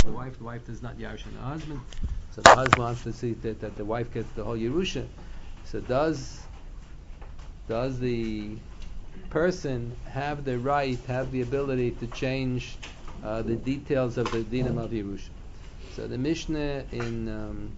the wife does not Yarshin the husband. So the husband wants to see that the wife gets the whole Yerusha. So does the person have the right, have the ability to change the details of the dinam of Yerusha? So the Mishnah in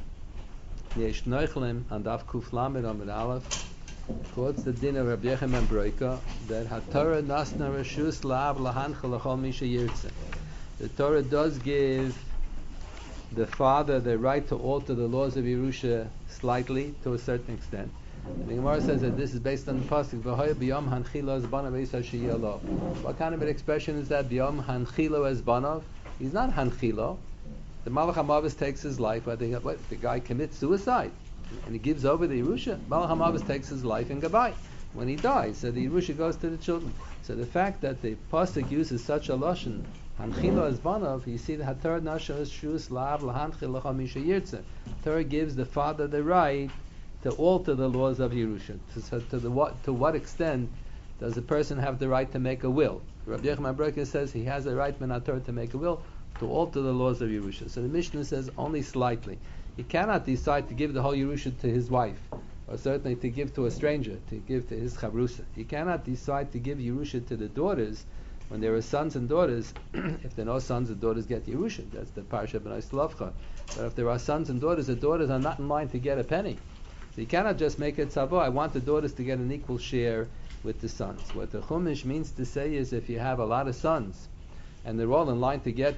Yesh Neuchlem and Daf Kuf Lamed Amud Aleph quotes the din of Rabbi Yochanan Broika that HaTorah Nasna Reshus La'av Lahanchel L'chol Misha Yirtzeh. The Torah does give the father the right to alter the laws of Yerusha slightly, to a certain extent. And the Gemara says that this is based on the pasuk V'hoya b'yom hanchilo es banav Eisa sheyalo. What kind of an expression is that? B'yom hanchilo es banav. He's not hanchilo. The Malach HaMavis takes his life. The guy commits suicide and he gives over the Yerusha. Malach HaMavis takes his life and goodbye. When he dies, so the Yerusha goes to the children. So the fact that the pasuk uses such a lashon, hanchilo es banav, you see the Torah nasha shus la'av lahanchil l'chol misha yirtzeh. Torah gives the father the right to alter the laws of Yerusha. To what extent does a person have the right to make a will? Rabbi Yochanan Broika says he has a right min HaTorah to make a will, to alter the laws of Yerusha. So the Mishnah says only slightly. He cannot decide to give the whole Yerusha to his wife, or certainly to give to a stranger, to give to his chavrusa. He cannot decide to give Yerusha to the daughters when there are sons and daughters. If there are no sons, the daughters get Yerusha. That's the Parsha B'nai Slavcha. But if there are sons and daughters, the daughters are not in line to get a penny. So you cannot just make it tzavo. I want the daughters to get an equal share with the sons. What the Chumash means to say is if you have a lot of sons and they're all in line to get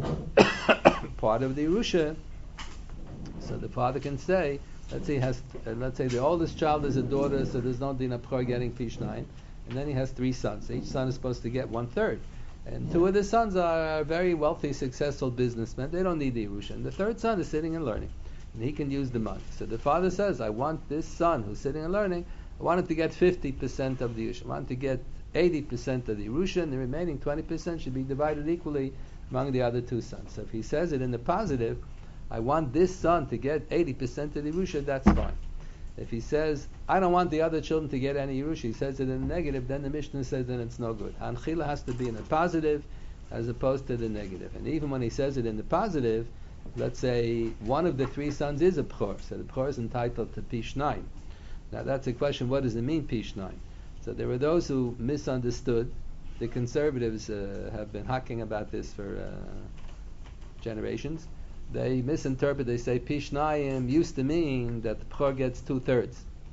part of the Yerusha, so the father can say, let's say the oldest child is a daughter, so there's no din of b'chor getting pishnayim, and then he has 3 sons. Each son is supposed to get 1/3. And 2 of the sons are very wealthy, successful businessmen. They don't need the Yerusha. And the 3rd son is sitting and learning, and he can use the money. So the father says, I want this son who's sitting and learning, I want him to get 50% of the Yerusha. I want him to get 80% of the Yerusha, and the remaining 20% should be divided equally among the other 2 sons. So if he says it in the positive, I want this son to get 80% of the Yerusha, that's fine. If he says, I don't want the other children to get any Yerusha, he says it in the negative, then the Mishnah says then it's no good. Hanchila has to be in the positive as opposed to the negative. And even when he says it in the positive, let's say one of the 3 sons is a b'chor, so the b'chor is entitled to pishnayim. Now that's a question, what does it mean pishnayim? So there were those who misunderstood. The conservatives have been hacking about this for generations. They misinterpret, they say pishnayim used to mean that the b'chor gets 2/3.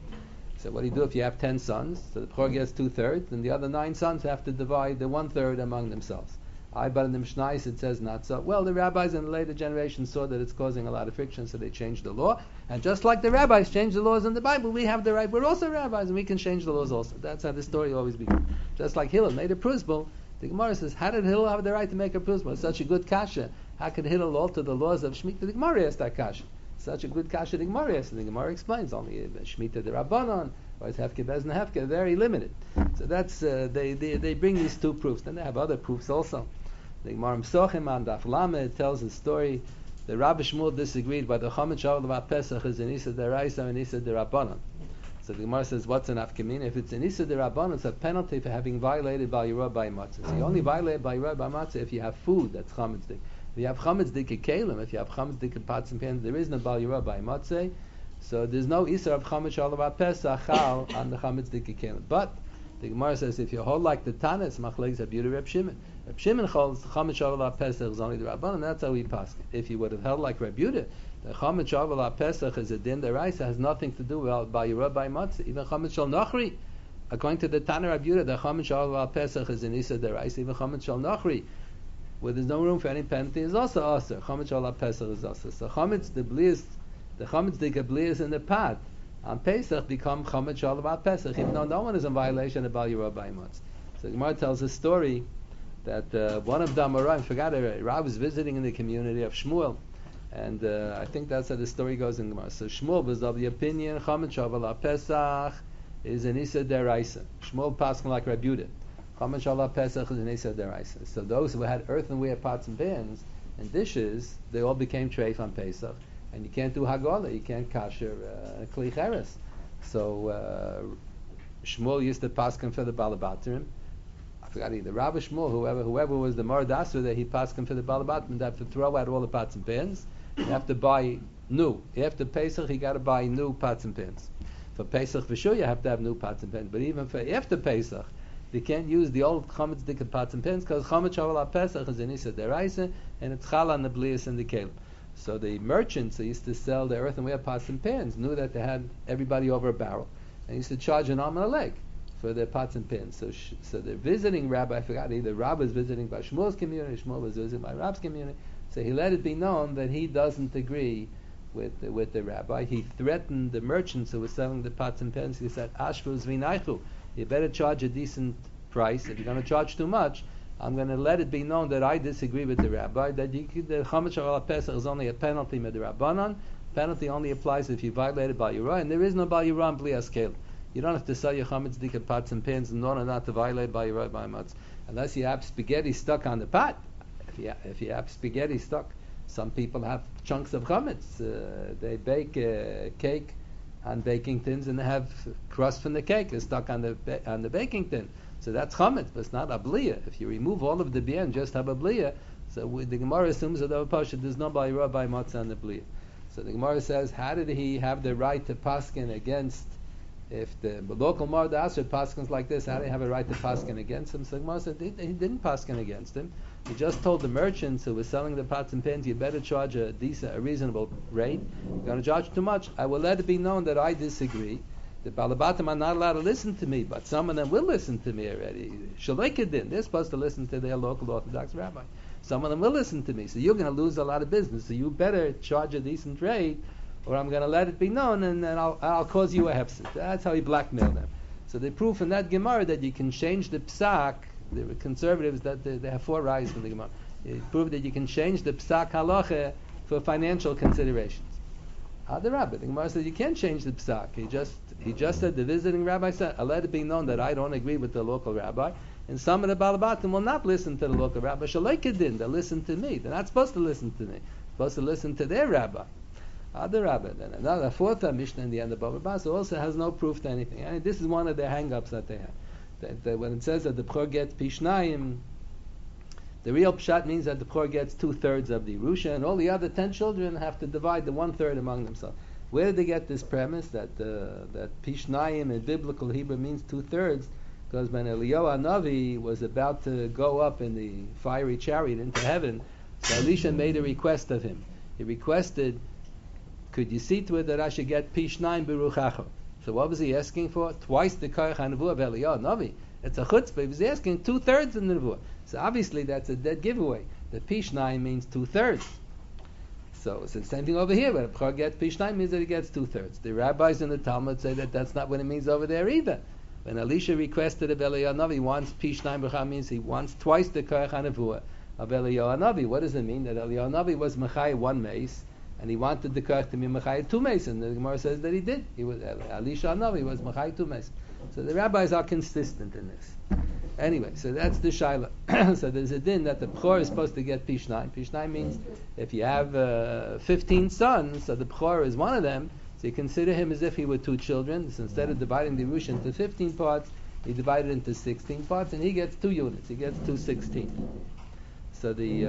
So what do you do if you have 10 sons? So the b'chor gets 2/3, and the other 9 sons have to divide the 1/3 among themselves. But in the Mishnayos it says not so. Well, the rabbis in the later generation saw that it's causing a lot of friction, so they changed the law. And just like the rabbis changed the laws in the Bible, we have the right. We're also rabbis, and we can change the laws also. That's how the story always begins. Just like Hillel made a prusbul, the Gemara says, how did Hillel have the right to make a prusbul? It's such a good kasha. How could Hillel alter the laws of Shemitah? The Gemara asked that kasha. Such a good kasha, the Gemara asked. The Gemara explains only Shemitah the Rabbanon, or it's Hefke Bezna Hefke, very limited. So that's they bring these 2 proofs. Then they have other proofs also. The Gemara M'sochim on Daf Lamed tells the story. The Rabbi Shmuel disagreed whether Chomet Shavuot about Pesach is an Issa Deraisa or an Issa Derabbanon. So the Gemara says, what's an afkamina? If it's an Issa Derabbanon, it's a penalty for having violated Bal Yerah by Matzah. So you only violate Bal Yerah by Matzah if you have food that's Chametz Dik. If you have Chametz Dik Kelim, if you have Chametz Dik Pots and Pans, there is no Bal Yerah by Matzah. So there's no Issa of Chomet Shavuot about Pesach Chal on the Chametz Dik Kelim. But the Gemara says if you hold like the Tana, it's Machlekes Rabbi Reb Shimon. Reb Shimon holds Chametz Shavuot Pesach is only the Rabbanon, and that's how we pass it. If you would have held like Reb Yehuda, the Chametz Shavuot Pesach is a din deraisa, has nothing to do with by Yerah by Matzah. Even Chametz Shal Nachri, according to the Tana Reb Yehuda, the Chametz Shavuot Pesach is an Issa deraisa. Even Chametz Shal Nachri, where there's no room for any penalty, is also aser. Chametz Shavuot Pesach is aser. So Chametz the Chametz the Blias in the pot on Pesach become Chametz Shavuot Pesach, even though no one is in violation of Bal Yerah by Matzah. So the Gemara tells a story that one of the Amoraim, I forgot it, Rav was visiting in the community of Shmuel, and I think that's how the story goes in Gemara. So Shmuel was of the opinion Chametz Shavuot Pesach is an Issa Deraisa. Shmuel passed like Reb Yehuda. Chametz Shavuot Pesach is an Issa Deraisa. So those who had earthenware pots and pans and dishes, they all became treif on Pesach. And you can't do Hagala, you can't kasher Kli Cheres. So Shmuel used to paskin for the Balabatrim. forgot either Rabbi Shmuel, whoever was the Mar Dasra there, he passed him for the Balabatim, and have to throw out all the pots and pans. You have to buy new. After Pesach, you got to buy new pots and pans. For Pesach, for sure, you have to have new pots and pans. But even for after Pesach, they can't use the old chametz dika pots and pans because chametz shavuot Pesach is an isa deraisa, and it's chal on the blias and the kelim. So the merchants that used to sell the earthenware pots and pans knew that they had everybody over a barrel, and used to charge an arm and a leg for their pots and pans. So the visiting rabbi, I forgot, either Rabbi was visiting by Shmuel's community, Shmuel was visiting by Rab's community. So he let it be known that he doesn't agree with the rabbi. He threatened the merchants who were selling the pots and pans. He said, Ashvu Zvinaichu, you better charge a decent price. If you're going to charge too much, I'm going to let it be known that I disagree with the rabbi, that the Chametz Shavuot Pesach is only a penalty midrabanan. Penalty only applies if you violated Bal Yirah, and there is no Bal Yirah in Bli Askel. You don't have to sell your Chametz dika pots and pans in order not to violate Bal Yirah by Matz. Unless you have spaghetti stuck on the pot. If you have spaghetti stuck, some people have chunks of chametz. They bake cake on baking tins and they have crust from the cake is stuck on the baking tin. So that's chametz, but it's not abliya. If you remove all of the beer and just have abliya, so the Gemara assumes that there's no bayra by matzah on the bliya. So the Gemara says, how did he have the right to paskin against? If the local Mar Asher paskins like this, how do they have a right to paskin against him? So the Gemara said he didn't paskin against him. He just told the merchants who were selling the pots and pans, you better charge a reasonable rate. You're going to charge too much. I will let it be known that I disagree. The Balabatim are not allowed to listen to me, but some of them will listen to me already. Shalekadin, they're supposed to listen to their local Orthodox rabbi. Some of them will listen to me. So you're going to lose a lot of business. So you better charge a decent rate, or I'm going to let it be known, and then I'll cause you a hefset. That's how he blackmailed them. So they prove in that Gemara that you can change the psak. The conservatives that they have four rights from the Gemara. They prove that you can change the psak halacha for financial considerations. The rabbi, the Gemara says you can't change the psak. He just said the visiting rabbi said, I'll let it be known that I don't agree with the local rabbi, and some of the Balabatim will not listen to the local rabbi. Shalekadin, they'll listen to me. They're not supposed to listen to me. They're supposed to listen to their rabbi. The rabbi. Then another fourth Mishnah in the end of Baba Basra also has no proof to anything. And this is one of their hang-ups that they have. That when it says that the B'chor gets Pishnayim, the real pshat means that the B'chor gets 2/3 of the Yerusha, and all the other 10 children have to divide the 1/3 among themselves. Where did they get this premise that Pishnayim in biblical Hebrew means 2/3? Because when Eliyahu Hanavi was about to go up in the fiery chariot into heaven, so Elisha made a request of him. He requested, could you see to it that I should get Pishnayim Beruchacho? So what was he asking for? Twice the Koyach HaNevuah of Eliyahu Hanavi. It's a chutzpah. He was asking 2/3 in the Nevuah. So obviously that's a dead giveaway. The Pishnayim means 2/3. So it's the same thing over here. When a B'chor gets Pishnayim means that he gets 2/3. The rabbis in the Talmud say that that's not what it means over there either. When Elisha requested of Eliyahu Hanavi, he wants Pishnayim Beruchacho means he wants twice the Koyach HaNevuah of Eliyahu Hanavi. What does it mean? That Eliyahu Hanavi was Mechai one mace, and he wanted the Koyach to be Mechai 2 mace, and the Gemara says that he did. He was Elisha Hanavi was Mechai 2 mace. So the rabbis are consistent in this. Anyway, so that's the shaila. So there's a din that the B'chor is supposed to get Pishnayim. Pishnayim means if you have 15 sons, so the B'chor is one of them, so you consider him as if he were 2 children. So instead of dividing the Yerusha into 15 parts, he divided it into 16 parts, and he gets 2 units. He gets 2/16. So the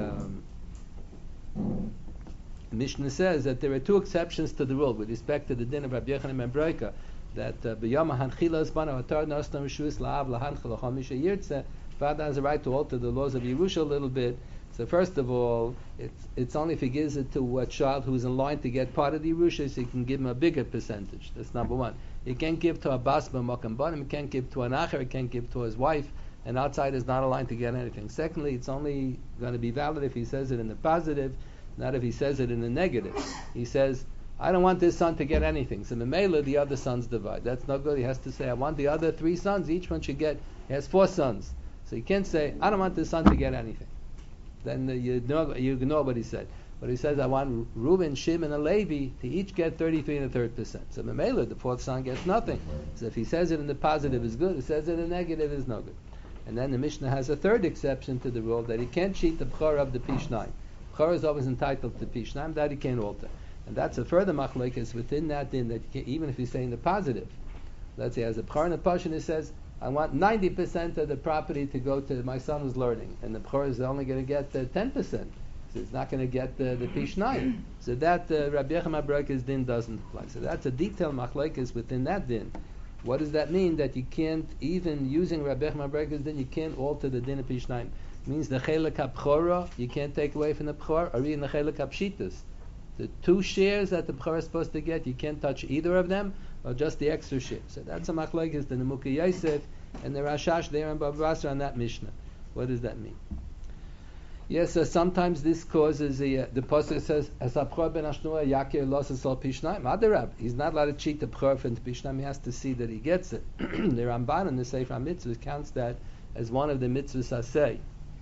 Mishnah says that there are 2 exceptions to the rule with respect to the din of Rabbi Yochanan ben Broika, that b'yom hanchila zbana atar nastam rishus la'av lahanchil l'chamisha yirtze. Father has a right to alter the laws of Yerusha a little bit. So first of all, it's only if he gives it to a child who's in line to get part of the Yerusha, so he can give him a bigger percentage. That's number one. He can't give to a bas b'makam banim. He can't give to an acher. He can't give to his wife. An outsider is not aligned to get anything. Secondly, it's only going to be valid if he says it in the positive, not if he says it in the negative. He says, I don't want this son to get anything. So Memela, the other sons divide. That's not good. He has to say, I want the other 3 sons. Each one should get, he has 4 sons. So he can't say, I don't want this son to get anything. Then you ignore what he said. But he says, I want Reuben, Shimon, and Levi to each get 33 1/3%. So Memela, the 4th son, gets nothing. So if he says it in the positive is good, if he says it in the negative is no good. And then the Mishnah has a 3rd exception to the rule, that he can't cheat the B'chor of the Pishnayim. B'chor is always entitled to Pishnayim, that he can't alter. And that's a further machlokes within that din, that even if he's saying the positive, let's say as a B'chor and a Pashin, he says, I want 90% of the property to go to my son who's learning, and the Bechor is only going to get 10%. So it's not going to get the Pishnayim. So that Rabbi Yechon HaBroik's din doesn't apply. So that's a detailed machlekes within that din. What does that mean? That you can't, even using Rabbi Yechon HaBroik's din, you can't alter the din of Pishnayim. It means the Chelek HaBchora, you can't take away from the Bechor, or even the Chelek HaPshitas. The 2 shares that the Bechor is supposed to get, you can't touch either of them, or just the extra share. So that's a machlekes, the Nemuka Yosef, and the Rashash there in Bava Basra on that Mishnah. What does that mean? Yes, sometimes this causes the pasuk says as Bechor ben Ashnua Yakir losses al Pishnayim. Adarab, he's not allowed to cheat the Bechor from the Pishnayim. He has to see that he gets it. The Ramban in the Sefer HaMitzvahs counts that as one of the mitzvahs asay.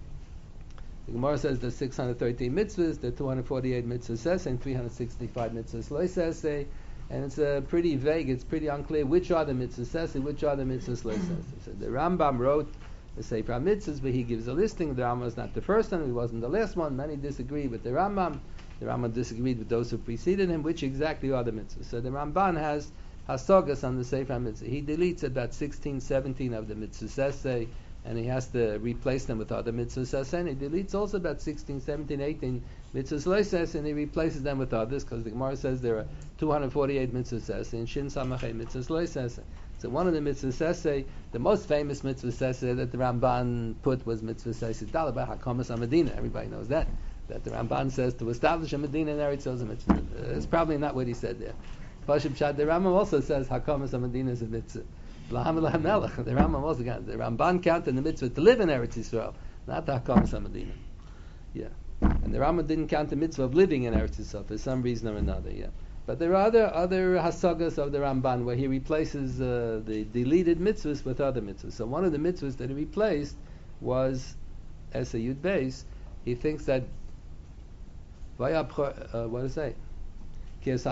The Gemara says there's 613 mitzvahs, there are 248 mitzvahs and 365 mitzvahs lo sesei, and it's pretty vague. It's pretty unclear which are the mitzvahs sesei, which are the mitzvahs lo sesei. So the Rambam wrote the Sefer HaMitzvahs, but he gives a listing. The Rambam was not the first one, he wasn't the last one. Many disagree with the Rambam. The Rambam disagreed with those who preceded him, which exactly are the mitzvahs. So the Ramban has hasagas on the Sefer HaMitzvah. He deletes about 16, 17 of the mitzvahs sesei, and he has to replace them with other mitzvahs, and he deletes also about 16, 17, 18 mitzvahs loises, and he replaces them with others, because the Gemara says there are 248 mitzvahs, and Shin Samachay mitzvahs loises. So one of the mitzvahs, the most famous mitzvah that the Ramban put was mitzvah Dala by Hakamas HaMedina. Everybody knows that the Ramban says to establish a Medina in Eretz Yisrael is a mitzvah. It's probably not what he said there. Pashim Pshat, the Rambam also says Hakamas HaMedina is a mitzvah. The Rambam also counted. The Ramban counted the mitzvah to live in Eretz Yisrael, not the Hakamas HaMedina. Yeah, and the Rambam didn't count the mitzvah of living in Eretz Yisrael for some reason or another. Yeah, but there are other hasagas of the Ramban where he replaces the deleted mitzvahs with other mitzvahs. So one of the mitzvahs that he replaced was Esa Yud Beis. He thinks that what does it say? That's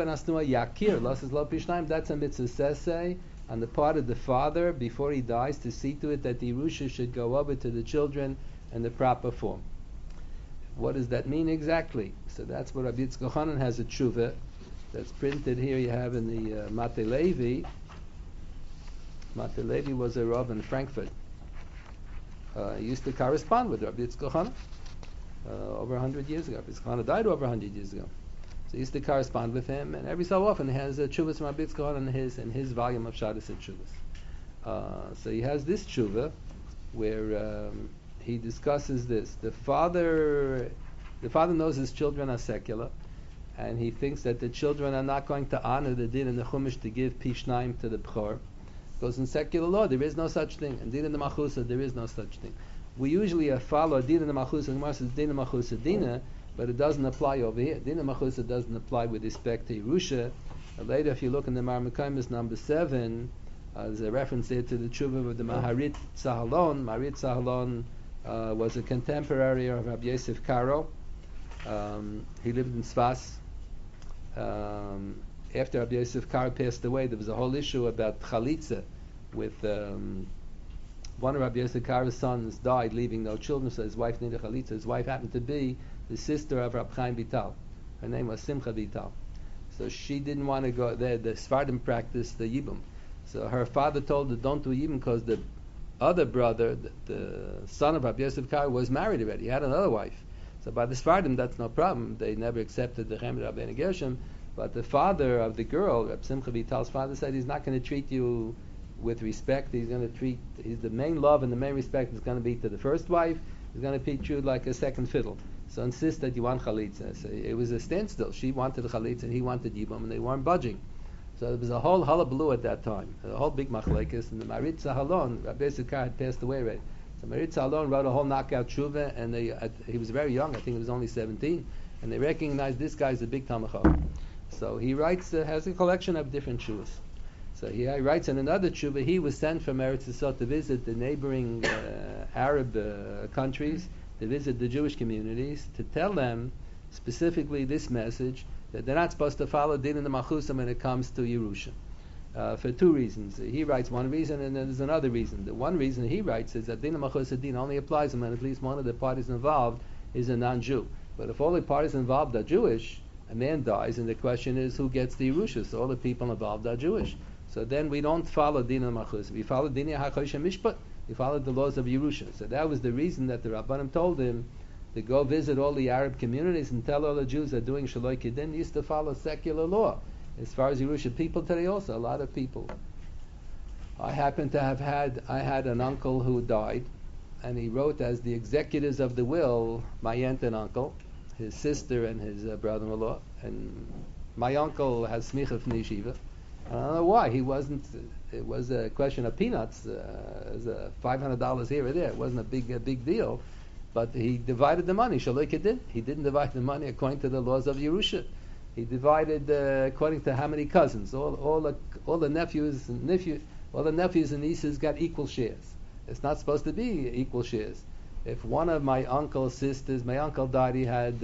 a mitzvah sesei on the part of the father before he dies to see to it that the Yerusha should go over to the children in the proper form. What does that mean exactly? So that's what Rabbi Yitzchak Hanan has a tshuva that's printed here. You have in the Mate Levi. Mate Levi was a Rav in Frankfurt. He used to correspond with Rabbi Yitzchak Hanan over 100 years ago. Rabbi Yitzchak Hanan died over 100 years ago. So he used to correspond with him, and every so often he has a tshuvas from Rabbi Yitzchak Hanan in his volume of Shabbos and Tshuvas. So he has this tshuva where he discusses this. The father knows his children are secular, and he thinks that the children are not going to honor the din in the Chumash to give Pishnaim to the Bechor. Because in secular law there is no such thing. In din in the Machusa there is no such thing. We usually follow din in the Machusa, and Gemara says din in the Machusa dina, but it doesn't apply over here. Din in the Machusa doesn't apply with respect to Yerusha. Later, if you look in the Marmukaimis number 7, there's a reference there to the tshuva of the Maharit Sahalon. Maharit Sahalon was a contemporary of Rabbi Yosef Karo. He lived in Sfas. After Rabbi Yosef Karo passed away, there was a whole issue about chalitza with one of Rabbi Yosef Karo's sons died, leaving no children, so his wife needed chalitza. His wife happened to be the sister of Rab Chaim Vital. Her name was Simcha Vital. So she didn't want to go there. The Sfardim practiced the Yibum. So her father told her, don't do Yibum, because the other brother, the son of Rabbi Yosef Karo, was married already. He had another wife. So by the Sfardim, that's no problem. They never accepted the Chemed Rabbeinu Gershom. But the father of the girl, Rab Simcha Vital's father, said he's not going to treat you with respect. He's going to treat, the main love and the main respect is going to be to the first wife. He's going to treat you like a second fiddle. So insist that you want chalitza. So it was a standstill. She wanted chalitza and he wanted yibum, and they weren't budging. So there was a whole hullabaloo at that time, a whole big machlekes. And the Marit Sahalon, Rabbi Yisrael had passed away already. So Marit Sahalon wrote a whole knockout tshuva, and he was very young. I think he was only 17, and they recognized this guy's a big Talmid Chacham. So he writes, has a collection of different tshuvas. So he writes in another tshuva, he was sent from Eretz Yisrael to visit the neighboring Arab countries, to visit the Jewish communities, to tell them specifically this message, that they're not supposed to follow din in the Machusa when it comes to Yerusha. For 2 reasons. He writes one reason, and then there's another reason. The one reason he writes is that din in the Machusa din only applies when at least one of the parties involved is a non-Jew. But if all the parties involved are Jewish, a man dies, and the question is who gets the Yerusha. So all the people involved are Jewish. So then we don't follow Din al-Machus. We follow Din HaChosh Mishpat. We follow the laws of Yerusha. So that was the reason that the Rabbanim told him to go visit all the Arab communities and tell all the Jews that doing Shaloi Kedin used to follow secular law. As far as Yerusha people today also, a lot of people. I happen to have had an uncle who died, and he wrote as the executors of the will, my aunt and uncle, his sister and his brother-in-law, and my uncle has smicha from the yeshiva. I don't know why. He wasn't. It was a question of peanuts. It was $500 here or there. It wasn't a big deal. But he divided the money. Shaloi Kedin. He didn't divide the money according to the laws of Yerusha. He divided according to how many cousins. All the nephews and nieces got equal shares. It's not supposed to be equal shares. If one of my uncle's sisters, my uncle died, he had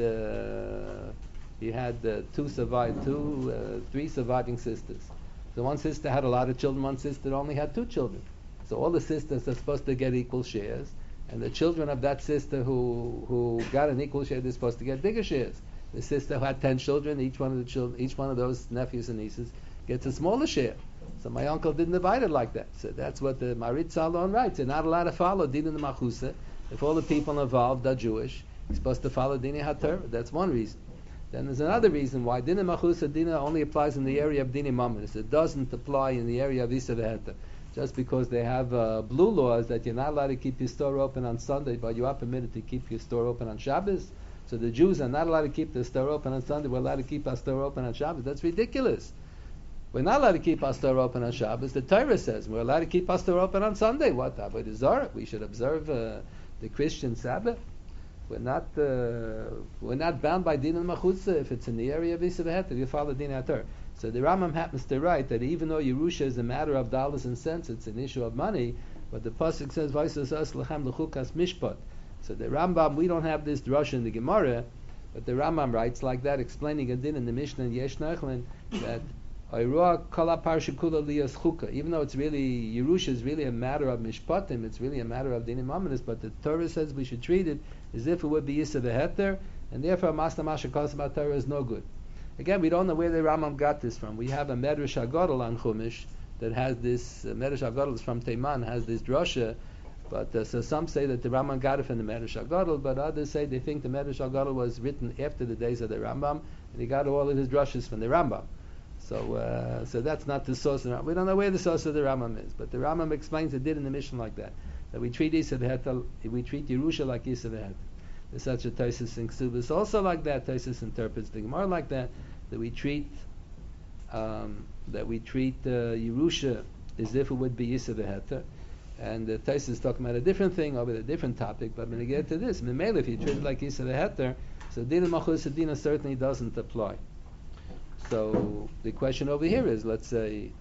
three surviving sisters. So one sister had a lot of children, one sister only had 2 children. So all the sisters are supposed to get equal shares, and the children of that sister who got an equal share, they're supposed to get bigger shares. The sister who had 10 children, each one of those nephews and nieces gets a smaller share. So my uncle didn't divide it like that. So that's what the Marit Salon writes. You're not allowed to follow Din al-Machusa. If all the people involved are Jewish, you're supposed to follow Din HaTorah. That's one reason. Then there's another reason why Din al-Machusa Din only applies in the area of Din Mamonis. It doesn't apply in the area of Isa V'Heta. Just because they have blue laws that you're not allowed to keep your store open on Sunday, but you are permitted to keep your store open on Shabbos. So the Jews are not allowed to keep their store open on Sunday. We're allowed to keep our store open on Shabbos. That's ridiculous. We're not allowed to keep our store open on Shabbos. The Torah says we're allowed to keep our store open on Sunday. What? Avodah Zarah. We should observe the Christian Sabbath. We're not bound by Din al-Machutza if it's in the area of Isa V'Heta. You follow Din HaTorah. So the Rambam happens to write that even though Yerusha is a matter of dollars and cents, it's an issue of money. But the pasuk says V'Yisas As Lechem L'Chukas Mishpat. So the Rambam, we don't have this drasha in the Gemara, but the Rambam writes like that, explaining a din in the Mishnah in Yesh Nechlin that even though it's really Yerusha is really a matter of mishpatim, it's really a matter of dinim amanis, but the Torah says we should treat it as if it would be Yisa V'Heter, and therefore Masna Masha Kosma Torah is no good. Again, we don't know where the Rambam got this from. We have a Medrash HaGadol on Chumash that has this Medrash HaGadol is from Teiman, has this drasha, but so some say that the Rambam got it from the Medrash HaGadol, but others say they think the Medrash HaGadol was written after the days of the Rambam, and he got all of his drashas from the Rambam. So that's not the source of the Rambam. We don't know where the source of the Rambam is, but the Rambam explains it did in the Mishnah like that we treat Isa V'Heter, we treat Yerusha like Isa V'Heter. There's such a Taisus in Ksubis also like that. Taisus interprets the Gemara like that we treat Yerusha as if it would be Isa V'Heter. And the Taisus is talking about a different thing over a different topic, but when we get to this, Memele, if you treat it like Isa V'Heter, so Din Machus Dina certainly doesn't apply. So the question over here is, let's say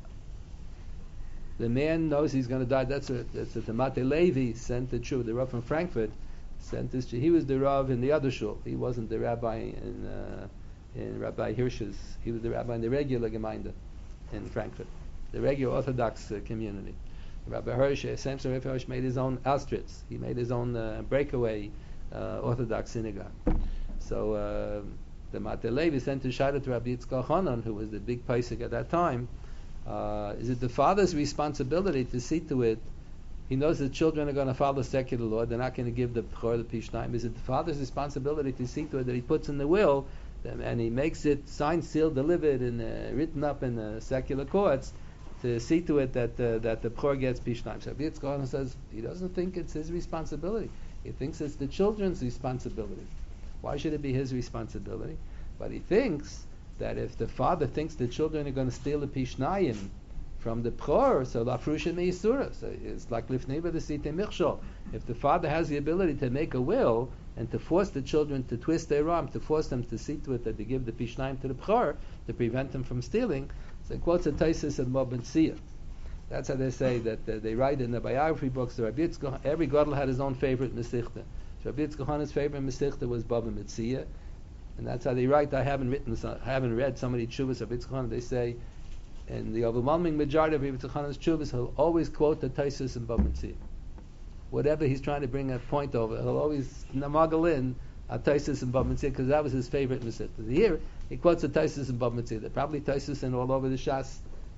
the man knows he's going to die. That's a Tamate Levi sent the Jew, the Rav from Frankfurt, sent this. He was the Rav in the other shul. He wasn't the rabbi in Rabbi Hirsch's. He was the rabbi in the regular Gemeinde in Frankfurt, the regular Orthodox community. Rabbi Hirsch, Samson Rabbi Hirsch made his own Auschwitz. He made his own breakaway Orthodox synagogue. So the Mate Levi sent to Shaila to Rabbi Yitzchak Hanan, who was the big Pesach at that time. Is it the father's responsibility to see to it? He knows the children are going to follow secular law. They're not going to give the Bechor, the Pishnayim. Is it the father's responsibility to see to it that he puts in the will and he makes it signed, sealed, delivered, and written up in the secular courts to see to it that the Bechor gets Pishnayim? So Rabbi Yitzchak Hanan says he doesn't think it's his responsibility. He thinks it's the children's responsibility. Why should it be his responsibility? But he thinks that if the father thinks the children are going to steal the Pishnayim from the Bechor, so Lafrusha Meisura. So it's like Lifnei B'Desite Michshol. If the father has the ability to make a will and to force the children to twist their arm, to force them to see to it that they give the Pishnayim to the Bechor, to prevent them from stealing, so it quotes a Taisus and Mob and Tzia. That's how they say that they write in the biography books. The Rabbi Yitzchak, every Gadol had his own favorite Mesichta. So Rabbi Yitzchak Hanan's favorite Mesichta was Bava Metzia, and that's how they write. I haven't read so many Tshuvas of Yitzchak Hanan. They say, in the overwhelming majority of Yitzchak Hanan's Tshuvas, he'll always quote the Taisus and Bava Metzia. Whatever he's trying to bring a point over, he'll always namagal in a Taisus and Bava Metzia because that was his favorite Mesichta. Here he quotes the Taisus and Bava Metzia. They're probably Taisus and all over the Shas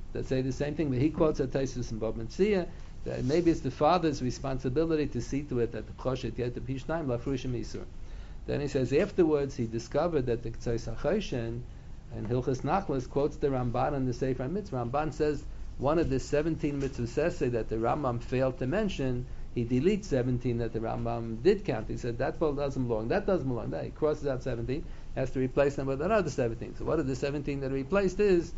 that say the same thing. But he quotes at Taisus and Bab Metzia that maybe it's the father's responsibility to see to it that the Choshet get the Pishnaim Lafrushim Isur. Then he says afterwards he discovered that the Ktsois HaChoshen and Hilchas Nachlas quotes the Ramban in the Sefer Mitzvah. Ramban says one of the 17 mitzvahs that the Rambam failed to mention, he deletes 17 that the Rambam did count. He said that doesn't belong, that doesn't belong. He crosses out 17, has to replace them with another 17. So what are the 17 that are replaced is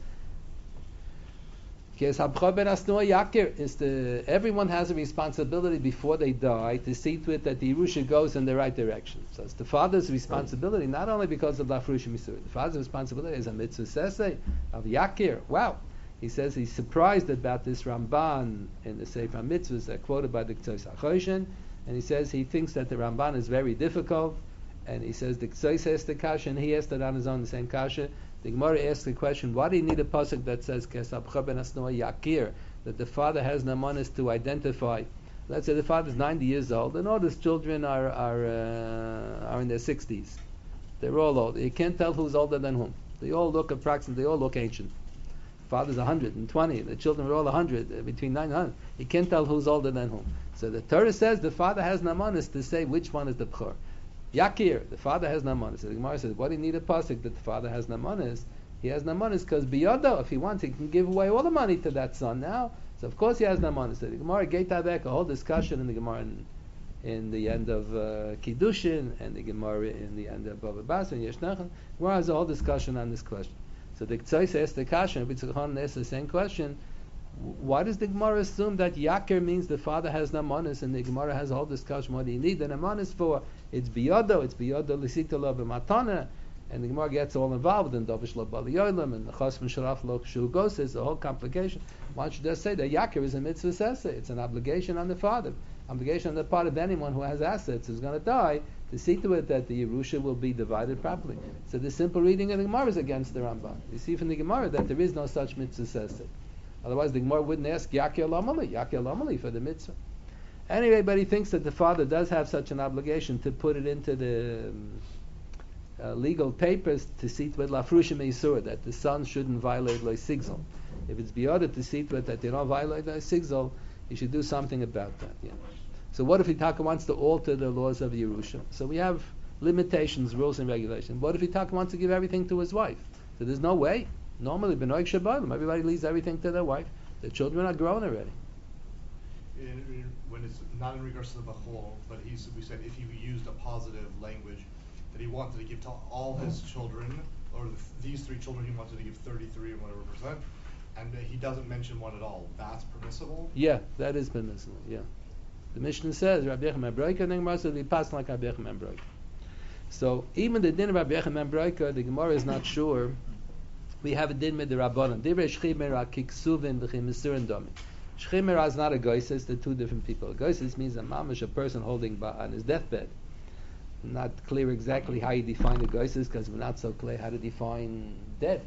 everyone has a responsibility before they die to see to it that the Yerusha goes in the right direction. So it's the father's responsibility, not only because of Lafrushim Yisur. The father's responsibility is a mitzvah sesei of Yakir. Wow. He says he's surprised about this Ramban in the Sefer Mitzvahs that quoted by the Ktsois HaChoshen, and he says he thinks that the Ramban is very difficult, and he says the Ktsois has the kasha, and he asked it on his own, the same kasha. The Gemara asks the question, why do you need a pasuk that says Kesabcha ben Asnoa Yakir, that the father has namanis to identify? Let's say the father's 90 years old, and all his children are in their 60s. They're all old. You can't tell who's older than whom. They all look approximately, they all look ancient. Father's 120, the children are all 100, between 900. You can't tell who's older than whom. So the Torah says the father has namanis to say which one is the Bchor. Yakir, the father has namanis. So the Gemara says, why do you need a pasuk that the father has namanis? He has namanis because biyodo, if he wants, he can give away all the money to that son now. So of course he has namanis. So the Gemara Geitavek, a whole discussion in the Gemara in the end of Kiddushin, and the Gemara in the end of Bava Basra and Yeshnachan. Gemara has a whole discussion on this question. So the Ktsois asked the Kasha, Rabbi Tzachon asked the same question. Why does the Gemara assume that Yakir means the father has namanis, and the Gemara has a whole discussion? What do you need the namanis for? It's biyodo l'sikta b'matana, and the Gemara gets all involved in Dovish lo bali yolam and the chasm sharaf lo shu goses, the whole complication. Why don't you just say that Yakir is a mitzvah seseh? It's an obligation on the father, obligation on the part of anyone who has assets who's going to die to see to it that the Yerusha will be divided properly. So the simple reading of the Gemara is against the Rambam. You see from the Gemara that there is no such mitzvah seseh. Otherwise, the Gemara wouldn't ask Yakir Lamali for the mitzvah. Anyway, but he thinks that the father does have such an obligation to put it into the legal papers to see to it Lafrushim Eisur, that the son shouldn't violate Lo Sigzol. If it's beyond to see to it that they don't violate Lo Sigzol, he should do something about that. Yeah. So what if Hitaka wants to alter the laws of Yerusha? So we have limitations, rules, and regulations. What if Hitaka wants to give everything to his wife? So there's no way. Normally, Benoik Shabbatim, everybody leaves everything to their wife. The children are grown already. When it's not in regards to the Bechol, but we said if he used a positive language, that he wanted to give to all his children, or these 3 children, he wanted to give 33 and whatever percent, and he doesn't mention one at all, that's permissible? Yeah, that is permissible, yeah. The Mishnah says, Rabbi Yechim Embroika, and the Gemara says, we pass like Rabbi Yechim Embroika. So, even the din of Rabbi Yechim Embroika, the Gemara is not sure. We have a din with the Rabbanon. Divrei Shchimera kiksuvin b'chim misurin domi. Shchimera is not a goyses, they're 2 different people. A goyses means a mamash, a person holding on his deathbed. Not clear exactly how you define a goyses, because we're not so clear how to define dead.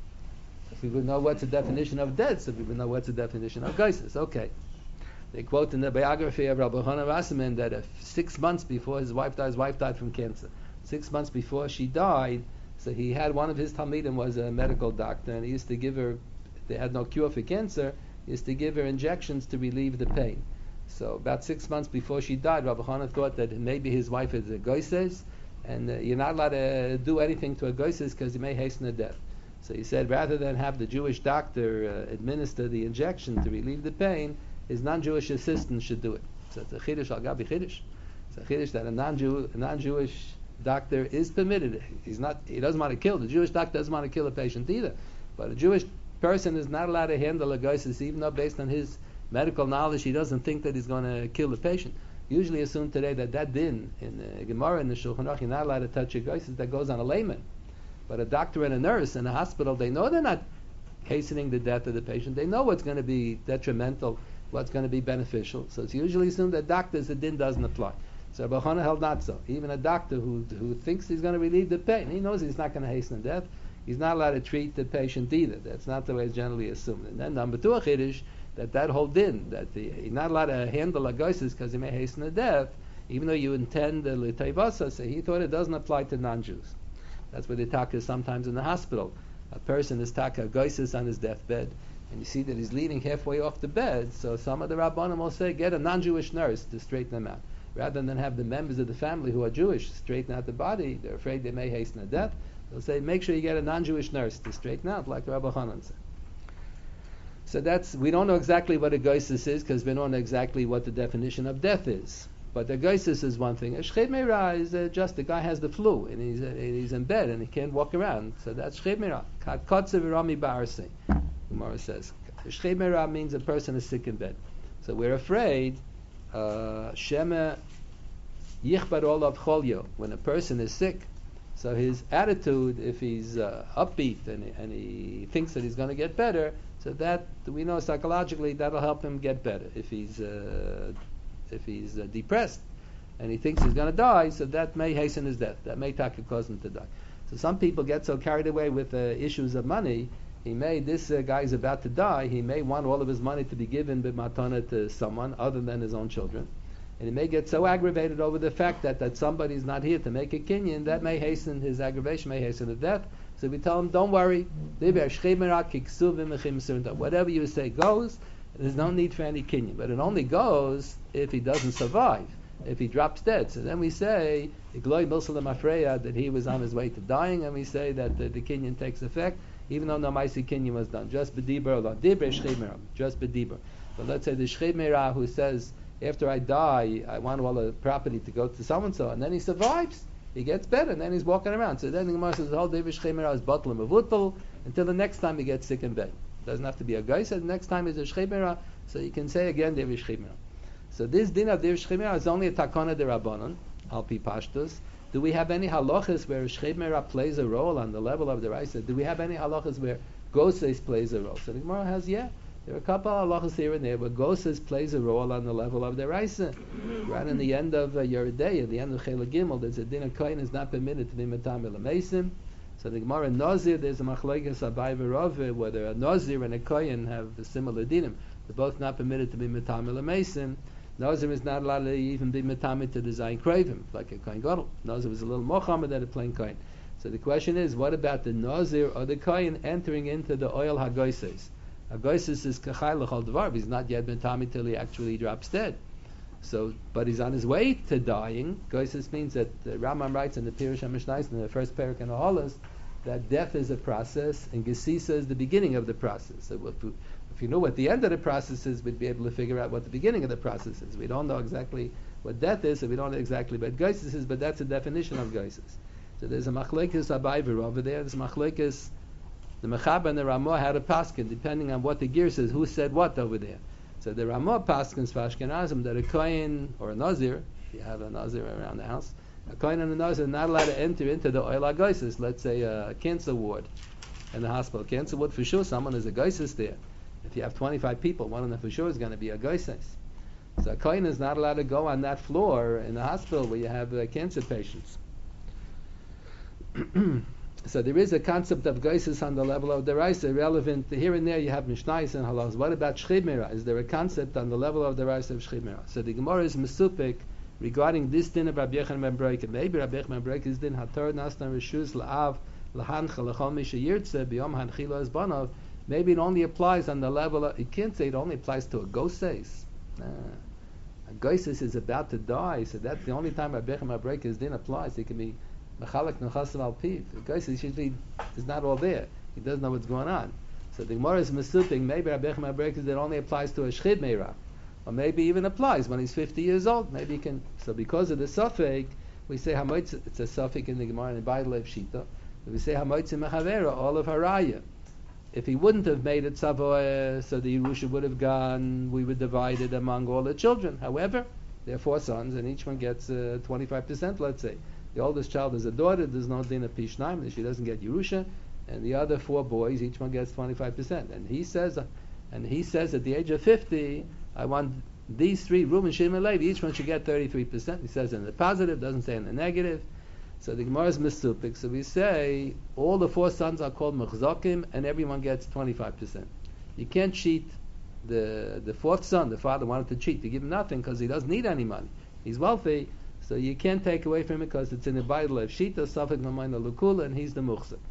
If we would know what's the definition of dead, so we would know what's the definition of goyses. Okay. They quote in the biography of Rabbi Yochanan Wasserman that 6 months before his wife died from cancer. 6 months before she died, so he had one of his talmidim was a medical doctor, and he used to give her, they had no cure for cancer, he used to give her injections to relieve the pain. So about 6 months before she died, Rabbi Yochanan thought that maybe his wife is a goyses, and you're not allowed to do anything to a goyses because he may hasten her death. So he said rather than have the Jewish doctor administer the injection to relieve the pain, his non-Jewish assistant should do it. So it's a chiddush al gabi chiddush. It's a chiddush that a non-Jewish doctor is permitted. He doesn't want to kill. The Jewish doctor doesn't want to kill a patient either. But a Jewish person is not allowed to handle a goyses, even though based on his medical knowledge he doesn't think that he's going to kill the patient. Usually assume today that din in the Gemara and the Shulchan Aruch, you're not allowed to touch a goyses, that goes on a layman. But a doctor and a nurse in a hospital, they know they're not hastening the death of the patient. They know what's going to be detrimental, what's going to be beneficial. So it's usually assumed that doctors, the din doesn't apply. So Rabbi Yochanan held not so. Even a doctor who thinks he's going to relieve the pain, he knows he's not going to hasten death, he's not allowed to treat the patient either. That's not the way it's generally assumed. And then number 2 a chiddush, that whole din, that he's not allowed to handle a goyses because he may hasten the death, even though you intend the l'tayvasa, so he thought it doesn't apply to non-Jews. That's where the taka is sometimes in the hospital. A person is taka goyses on his deathbed, and you see that he's leaning halfway off the bed, so some of the Rabbanim will say, get a non-Jewish nurse to straighten him out. Rather than have the members of the family who are Jewish straighten out the body, they're afraid they may hasten a death. They'll say, make sure you get a non-Jewish nurse to straighten out, like Rabbi Hanan said. So we don't know exactly what a geisus is, because we don't know exactly what the definition of death is. But the geisus is one thing. A shchet meira is just the guy has the flu, and he's in bed, and he can't walk around. So that's shchet meira. Kotze v'rami ba'arse, Gemara says. Shchet meira means a person is sick in bed. So we're afraid, shema yichbar olav cholyo, when a person is sick, so his attitude, if he's upbeat and he thinks that he's going to get better, so that we know psychologically that'll help him get better. If he's depressed and he thinks he's going to die, so that may hasten his death. That may cause him to die. So some people get so carried away with issues of money. This guy is about to die. He may want all of his money to be given b'matana to someone other than his own children. And he may get so aggravated over the fact that somebody's not here to make a kinyan, that may hasten his aggravation, may hasten his death. So we tell him, don't worry. Whatever you say goes. There's no need for any kinyan. But it only goes if he doesn't survive, if he drops dead. So then we say, that he was on his way to dying, and we say that the kinyan takes effect, even though no maisi kinyan was done. Just b'dibur, just b'dibur. But let's say the shchet meira who says, after I die, I want all the property to go to so-and-so, and then he survives, he gets better, and then he's walking around. So then the Gemara says, the whole David shchet meira is batal and mevutal, until the next time he gets sick in bed. Doesn't have to be a guy. So the next time is a shchet meira, so you can say again David shchet meira. So this din of David shchet meira is only a takana de rabbanon, al pi pashtus. Do we have any halachas where shchet meira plays a role on the level of the raisa? Do we have any halachas where goses plays a role? So the Gemara has, there are a couple of halachas here and there, but goses plays a role on the level of the raisa. Right in the end of Yeridei, at the end of Chela Gimel, there's a din of kohen is not permitted to be matam elamesim. So the Gemara Nazir, there's a machlekes Abai v'Rava, whether a Nazir and a kohen have a similar dinim. They're both not permitted to be matam elamesim. Nazir is not allowed to even be matam to the zayin kravim, like a kohen gadol. Nazir was a little more chomer than a plain kohen. So the question is, what about the Nazir or the kohen entering into the oil hagoises? Hagoises is kachai l'chol dvar. He's not yet matam till he actually drops dead. So, but he's on his way to dying. Goises means that the Rambam writes in the Pirush HaMishnayos in the first parak in the Holos that death is a process and Gesisa is the beginning of the process. So if you know what the end of the process is, we'd be able to figure out what the beginning of the process is. We don't know exactly what death is, so we don't know exactly what Goises is, but that's a definition of Goises. So there's a machlekes Abai over there. There's a machlekes the Mechaber and the Ramah had a paskin depending on what the gear says. Who said what over there? So the Ramah paskins for Ashkenazim that a kohen or a nazir, if you have a nazir around the house, a kohen and a nazir are not allowed to enter into the oil hagoises. Let's say a cancer ward in the hospital. Cancer ward for sure, someone is a goises there. If you have 25 people, one of them for sure is going to be a goises. So a kohen is not allowed to go on that floor in the hospital where you have cancer patients. So there is a concept of geisus on the level of the raisa relevant here and there. You have mishnayos and halachos. What about shchet meira? Is there a concept on the level of the raisa of shchet meira? So the Gemara is mesupik regarding this din of Rabbi Yochanan ben Broika. Maybe Rabbi Yochanan ben Broika's din hator nasna reshus la'av lahancha lechol mi sheyirtze b'yom hanchilo es banov. Maybe it only applies on the level of. You can't say it only applies to a goses. A goses is about to die, so that's the only time Rabbi Yochanan ben Broika's din applies. It can be Mechalek Nechasav al Piv. The guy says usually is not all there. He doesn't know what's going on. So the Gemara is mesuping. Maybe Rabbi Yochanan ben Broika that only applies to a shchid meira, or maybe even applies when he's 50 years old. Maybe he can. So because of the suffix, we say hamoitz. It's a suffix in the Gemara in the Bailev Shita. We say hamoitz mechavera all of haraya. If he wouldn't have made it savoy, so the Yerusha would have gone. We would divide it among all the children. However, there are 4 sons, and each one gets 25%. Let's say. The oldest child is a daughter, there's no din of Pishnaim, she doesn't get Yerusha, and the other 4 boys, each one gets 25%. And he says at the age of 50, I want these 3, Reuben, Shimon, Levi, each one should get 33%. He says in the positive, doesn't say in the negative. So the Gemara is misupik. So we say all the 4 sons are called mechzokim, and everyone gets 25%. You can't cheat the 4th son. The father wanted to cheat, to give him nothing because he doesn't need any money. He's wealthy. So you can't take away from him because it's in the Bible of Shita, Safek Mamayna Lukula, and he's the Muchzak.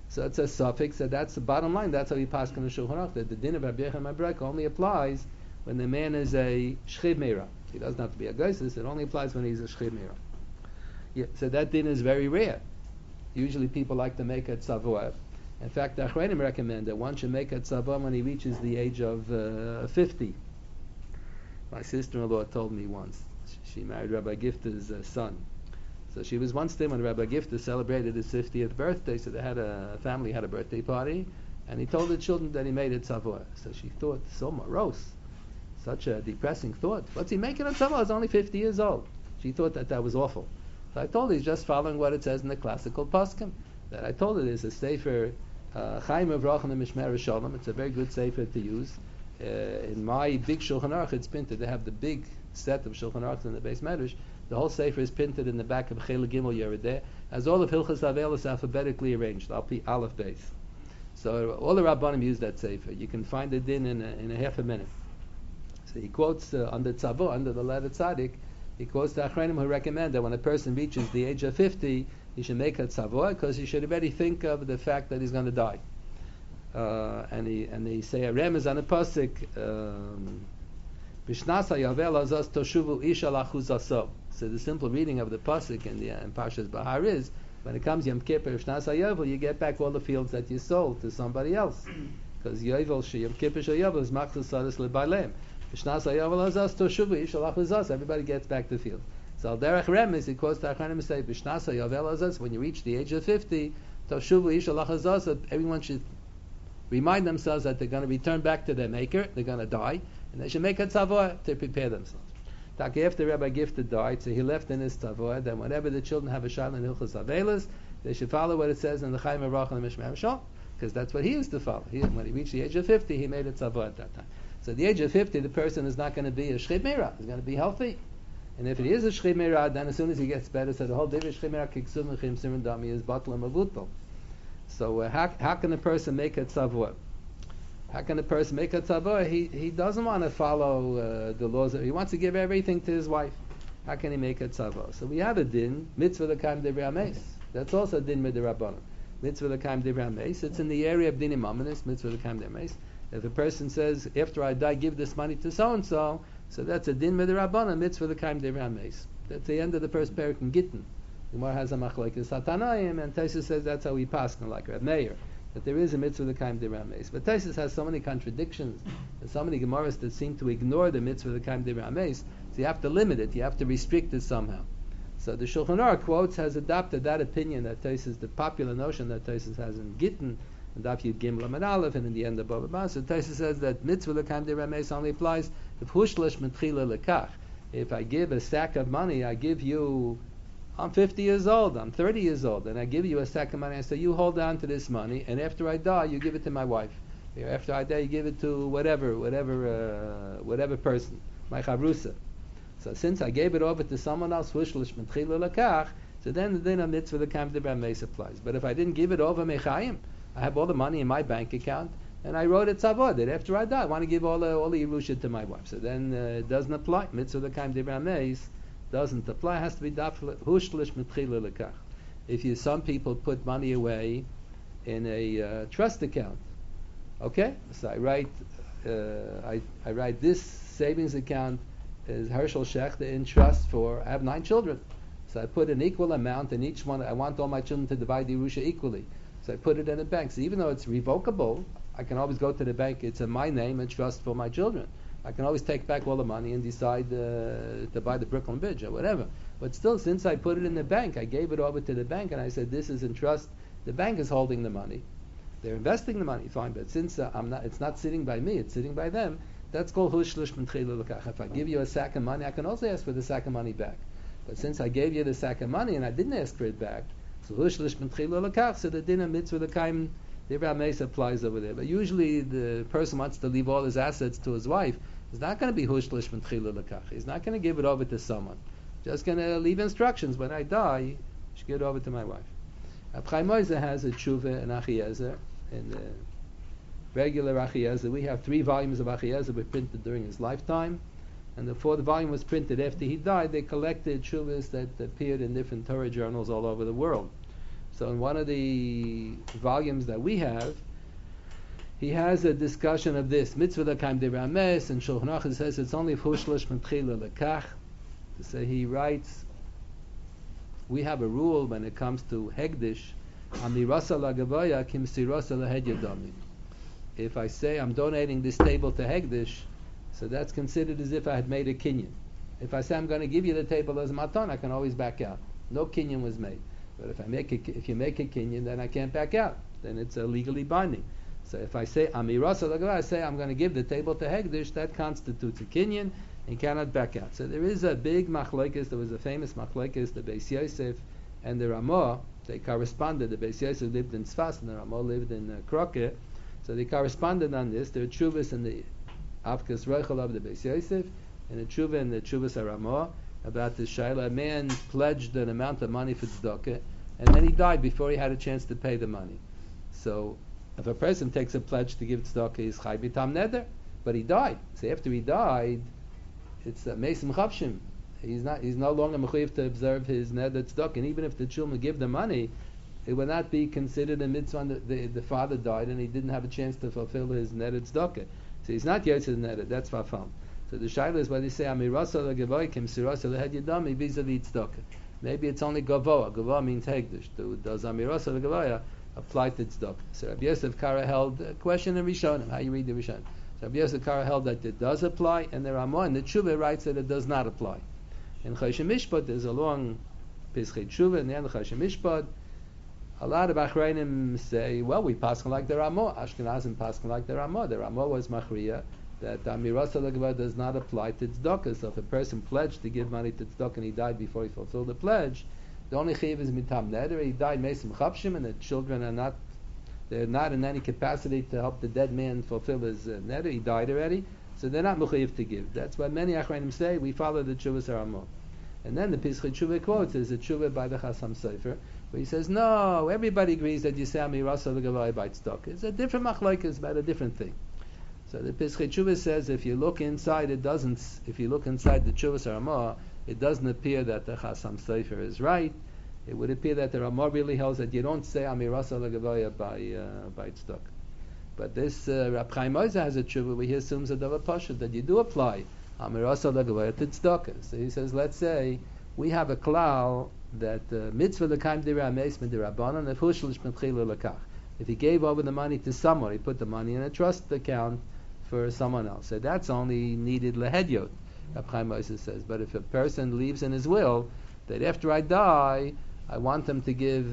So it's a suffix, so that's the bottom line. That's how we pass on the Shulchan Aruch, that the din of Rabbi Yochanan Brayka only applies when the man is a Shchiv Meira. He doesn't have to be a Geisus, it only applies when he's a Shchiv Meira. Yeah, so that din is very rare. Usually people like to make a tzavua. In fact, the Achronim recommend that one should make a tzavua when he reaches the age of 50. My sister-in-law told me once, she married Rabbi Gifta's son. So she was once there when Rabbi Gifta celebrated his 50th birthday, so they had a family had a birthday party, and he told the children that he made a tzavua. So she thought, so morose, such a depressing thought. What's he making a tzavua? He's only 50 years old. She thought that was awful. So I told her he's just following what it says in the classical poskim. That I told her there's a sefer, Chaim Avraham and Mishmer Shalom. It's a very good sefer to use. In my big Shulchan Aruch, it's printed. They have the big set of Shulchan Aruch in the base medrash. The whole sefer is printed in the back of Chela Gimel Yerideh, as all of Hilchas Avelis alphabetically arranged, Alpi Aleph base. So all the Rabbanim use that sefer. You can find it in a half a minute. So he quotes under Tzavo, under the letter Tzaddik, he quotes the Achronim who recommend that when a person reaches the age of 50, he should make a tzavua because he should already think of the fact that he's going to die. And they say a remez on a pasuk, Bishnasa Yavel Azaz Toshuvu Isha Lachuzaso. So the simple reading of the pasuk in Parshas Bahar is, when it comes Yom Kippur, Bishnasa Yavel, you get back all the fields that you sold to somebody else. Because Yavel Yom Kippur Yavel is Machzas Sadis Lebalem. Everybody gets back to the field. So Al Derech Remes, he quotes the Achronim say, Bishnasa Yavel Azaz, when you reach the age of 50, Toshuvu Isha Lachazaz, everyone should remind themselves that they're going to return back to their maker, they're going to die, and they should make a tzavua to prepare themselves. After Rabbi Gifta died, so he left in his tzavua, that whenever the children have a shayla in Hilchos Avelis, they should follow what it says in the Chaim Avraham and Mishmer Shalom, because that's what he used to follow. When he reached the age of 50, he made a tzavua at that time. So at the age of 50, the person is not going to be a shchib meira. He's going to be healthy. And if it is a shchib meira, then as soon as he gets better, so the whole day of shchib meira kiksum and chim siman dami is batal mavutal. So how can a person make a tzavua? How can a person make a tzavua? He doesn't want to follow the laws. He wants to give everything to his wife. How can he make a tzavua? So we have a din, mitzvah l'kaim divrei hameis. That's also a din midrabanan. Mitzvah l'kaim divrei hameis. It's in the area of dinim amanis, mitzvah l'kaim divrei hameis. If a person says, after I die, give this money to so-and-so, so that's a din midrabanan, mitzvah l'kaim divrei hameis. That's the end of the first parak in Gittin. The Gemara has a machlokes Satanaim, and Taisus says that's how we pass, like Reb Meir, that there is a mitzvah l'kaim divrei hameis. But Taisus has so many contradictions, and so many Gemaras that seem to ignore the mitzvah l'kaim divrei hameis, so you have to limit it, you have to restrict it somehow. So the Shulchan Aruch quotes has adopted that opinion that Taisus, the popular notion that Taisus has in Gittin, and Daf Yud Gimel Amud Aleph, and in the end of Bava Basra, so Taisus says that mitzvah l'kaim divrei hameis only applies if hushlish mitchila lekach. If I give a sack of money, I give you, I'm 50 years old, I'm 30 years old, and I give you a sack of money, I say, you hold on to this money, and after I die, you give it to my wife. After I die, you give it to whatever person, my chavrusa. So since I gave it over to someone else, hushlish mitchila lekach, so then the din of mitzvah l'kaim divrei hameis applies. But if I didn't give it over mechayim, I have all the money in my bank account, and I wrote a tzavua that after I die, I want to give all the Yerusha to my wife. So then it doesn't apply. Mitzvah l'kaim divrei hameis doesn't apply. It has to be hushlish mitchila lekach. If some people put money away in a trust account, okay, so I write this savings account is Herschel Shechter in trust for, I have 9 children. So I put an equal amount in each one. I want all my children to divide the Yerusha equally. So I put it in a bank. So even though it's revocable, I can always go to the bank. It's in my name and trust for my children. I can always take back all the money and decide to buy the Brooklyn Bridge or whatever. But still, since I put it in the bank, I gave it over to the bank and I said, this is in trust. The bank is holding the money. They're investing the money, fine. But since it's not sitting by me, it's sitting by them, that's called hushlish mitchila lekach. If I give you a sack of money, I can also ask for the sack of money back. But since I gave you the sack of money and I didn't ask for it back, so hushlish mitchila lekach, so the din of mitzvah l'kaim divrei hameis applies over there. But usually the person wants to leave all his assets to his wife. He's not going to be hushlish mitchila lekach. He's not going to give it over to someone. Just going to leave instructions. When I die, you should give it over to my wife. Chaim Oizer has a tshuva in Achiezer, in the regular Achiezer. We have 3 volumes of Achiezer were printed during his lifetime. And the 4th volume was printed after he died. They collected tshuvas that appeared in different Torah journals all over the world. So in one of the volumes that we have, he has a discussion of this mitzvah l'kaim derames, and Shulchan Aruch says it's only hushlish mentchila lekach. So he writes, we have a rule when it comes to hegdish, amirasa lagavaya kim sirasa lahedyadomim. If I say I'm donating this table to hegdish, so that's considered as if I had made a kinyan. If I say I'm going to give you the table as maton, I can always back out. No kinyan was made. But if you make a kinyan, then I can't back out. Then it's legally binding. So if I say amirasa lagavaya, I say I'm going to give the table to hegdish, that constitutes a kinyan. You cannot back out. So there is a big machlokes. There was a famous machlokes, the Beis Yosef and the Ramah. They corresponded. The Beis Yosef lived in Sfas and the Ramah lived in Kroke. So they corresponded on this. There are tshuvas in the Avkas Reichel of the Beis Yosef and a tshuva in the Tshuvas Ramah about the Shaila. A man pledged an amount of money for tzedakah, and then he died before he had a chance to pay the money. So if a person takes a pledge to give tzedakah, he's chai b'tam neder, but he died. So after he died, it's Mesim Chavshim. He's no longer mechuyev to observe his neder tzedakah, and even if the children give the money, it would not be considered a mitzvah. The father died and he didn't have a chance to fulfill his neder tzedakah, so he's not yotze neder. That's fafam. So the shaila is why they say amirasa legavoy kim sirasa lehed yadami vis-a-vis tzedakah. Maybe it's only gavoa. Gavoa means hegdish. Does amirasa legavoya apply to tzedakah? So Rabbi Yosef Kara held a question in Rishonim. How you read the Rishonim? So Rabbi Yosef Kara held that it does apply, and the Ramah and the Tshuva writes that it does not apply. In Choshen Mishpat, there's a long Pischei Tshuva, in the end of Choshen Mishpat, a lot of Achrayim say, well, we paskin like the Ramah. Ashkenazim paskin like the Ramah. The Ramah was machriya that Amirasa Legava does not apply to tzedakah. So if a person pledged to give money to tzedakah and he died before he fulfilled the pledge, the only chiyuv is mitam neder. He died mesim chapshim, and the children are not. They're not in any capacity to help the dead man fulfill his neder. He died already, so they're not mechuyev to give. That's why many Achrayim say we follow the Tshuvas Ramah. And then the Pischei Tshuva quotes is a Tshuva by the Chasam Sofer, where he says, no, everybody agrees that you say Amirasa L'Gavai by tzedakah. It's a different machlokes about a different thing. So the Pischei Tshuva says if you look inside, if you look inside the Tshuvas Ramah, it doesn't appear that the Chasam Sofer is right. It would appear that the Ramah really holds that you don't say Amirasa L'Gavaya by tzedakah. But this Rab Chaim Ozer has a tshuva where he assumes a davar pashut that you do apply Amirasa L'Gavaya to tzedakah. So he says, let's say we have a klal that mitzvah l'kaim direi ameis midirabanan if hushlish mentchila lekach. If he gave over the money to someone, he put the money in a trust account for someone else. So that's only needed lehedyot, Rab Chaim Ozer says. But if a person leaves in his will that after I die, I want them to give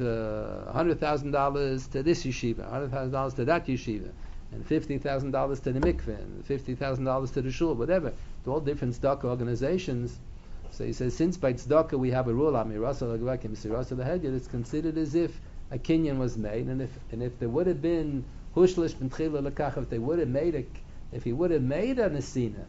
$100,000 to this yeshiva, $100,000 to that yeshiva, and $50,000 to the mikveh, and $50,000 to the shul, whatever, to all different tzedakah organizations. So he says, since by tzedakah we have a rule, amirasa l'gavak misirasa l'hedyot, it's considered as if a kinyan was made, and if there would have been hushlish b'ntchila l'kach, if he would have made a nesina,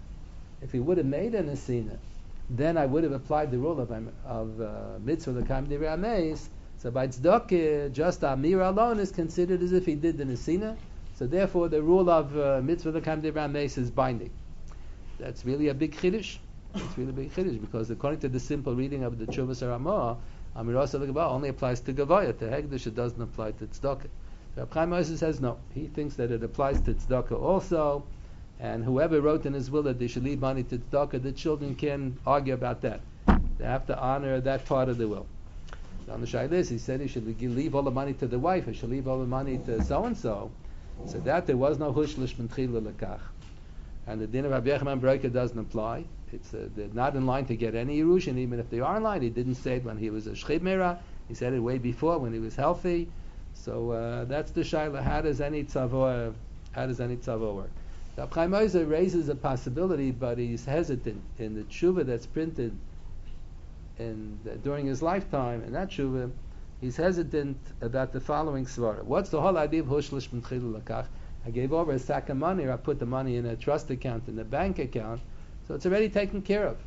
then I would have applied the rule of mitzvah l'kaim divrei ameis. So by tzedakah, just amir alone is considered as if he did the nesina. So therefore, the rule of mitzvah l'kaim divrei ameis is binding. That's really a big chiddush. It's really a big chiddush because according to the simple reading of the Tshuvas Ramah, amirasa l'gavah only applies to gavaya. To hegdish, it doesn't apply to tzedakah. Rab Chaim Ozer says no. He thinks that it applies to tzedakah also. And whoever wrote in his will that they should leave money to tzedakah, the children can argue about that. They have to honor that part of the will. On the Shailis, he said he should leave all the money to the wife, he should leave all the money to so-and-so. So that there was no hushlish b'ntchila lekach. And the din of Rabbi Yochanan Broika doesn't apply. They're not in line to get any Yerushin, even if they are in line. He didn't say it when he was a Shchib Meirah. He said it way before when he was healthy. So that's the Shaila. How does any tzavor work? Rab Chaim Ozer raises a possibility, but he's hesitant in the tshuva that's printed during his lifetime. In that tshuva, he's hesitant about the following svara. What's the whole idea of hushlish b'ntchila l'kach? I gave over a sack of money, or I put the money in a trust account, in a bank account, so it's already taken care of.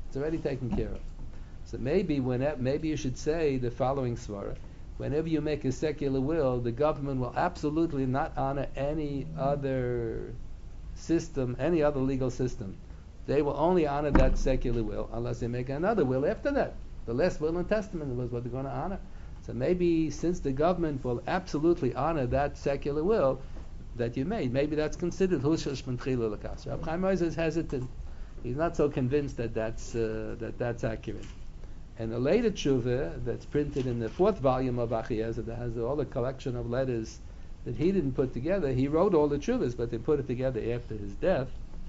So maybe you should say the following svara. Whenever you make a secular will, the government will absolutely not honor any other system, any other legal system. They will only honor that secular will unless they make another will after that. The last will and testament was what they're going to honor. So maybe since the government will absolutely honor that secular will that you made, maybe that's considered hushash mentchilu lakas. Rab Chaim Ozer is hesitant. He's not so convinced that that's accurate. And a later tshuva that's printed in the 4th volume of Achiezer that has all the collection of letters that he didn't put together. He wrote all the tshuvas, but they put it together after his death.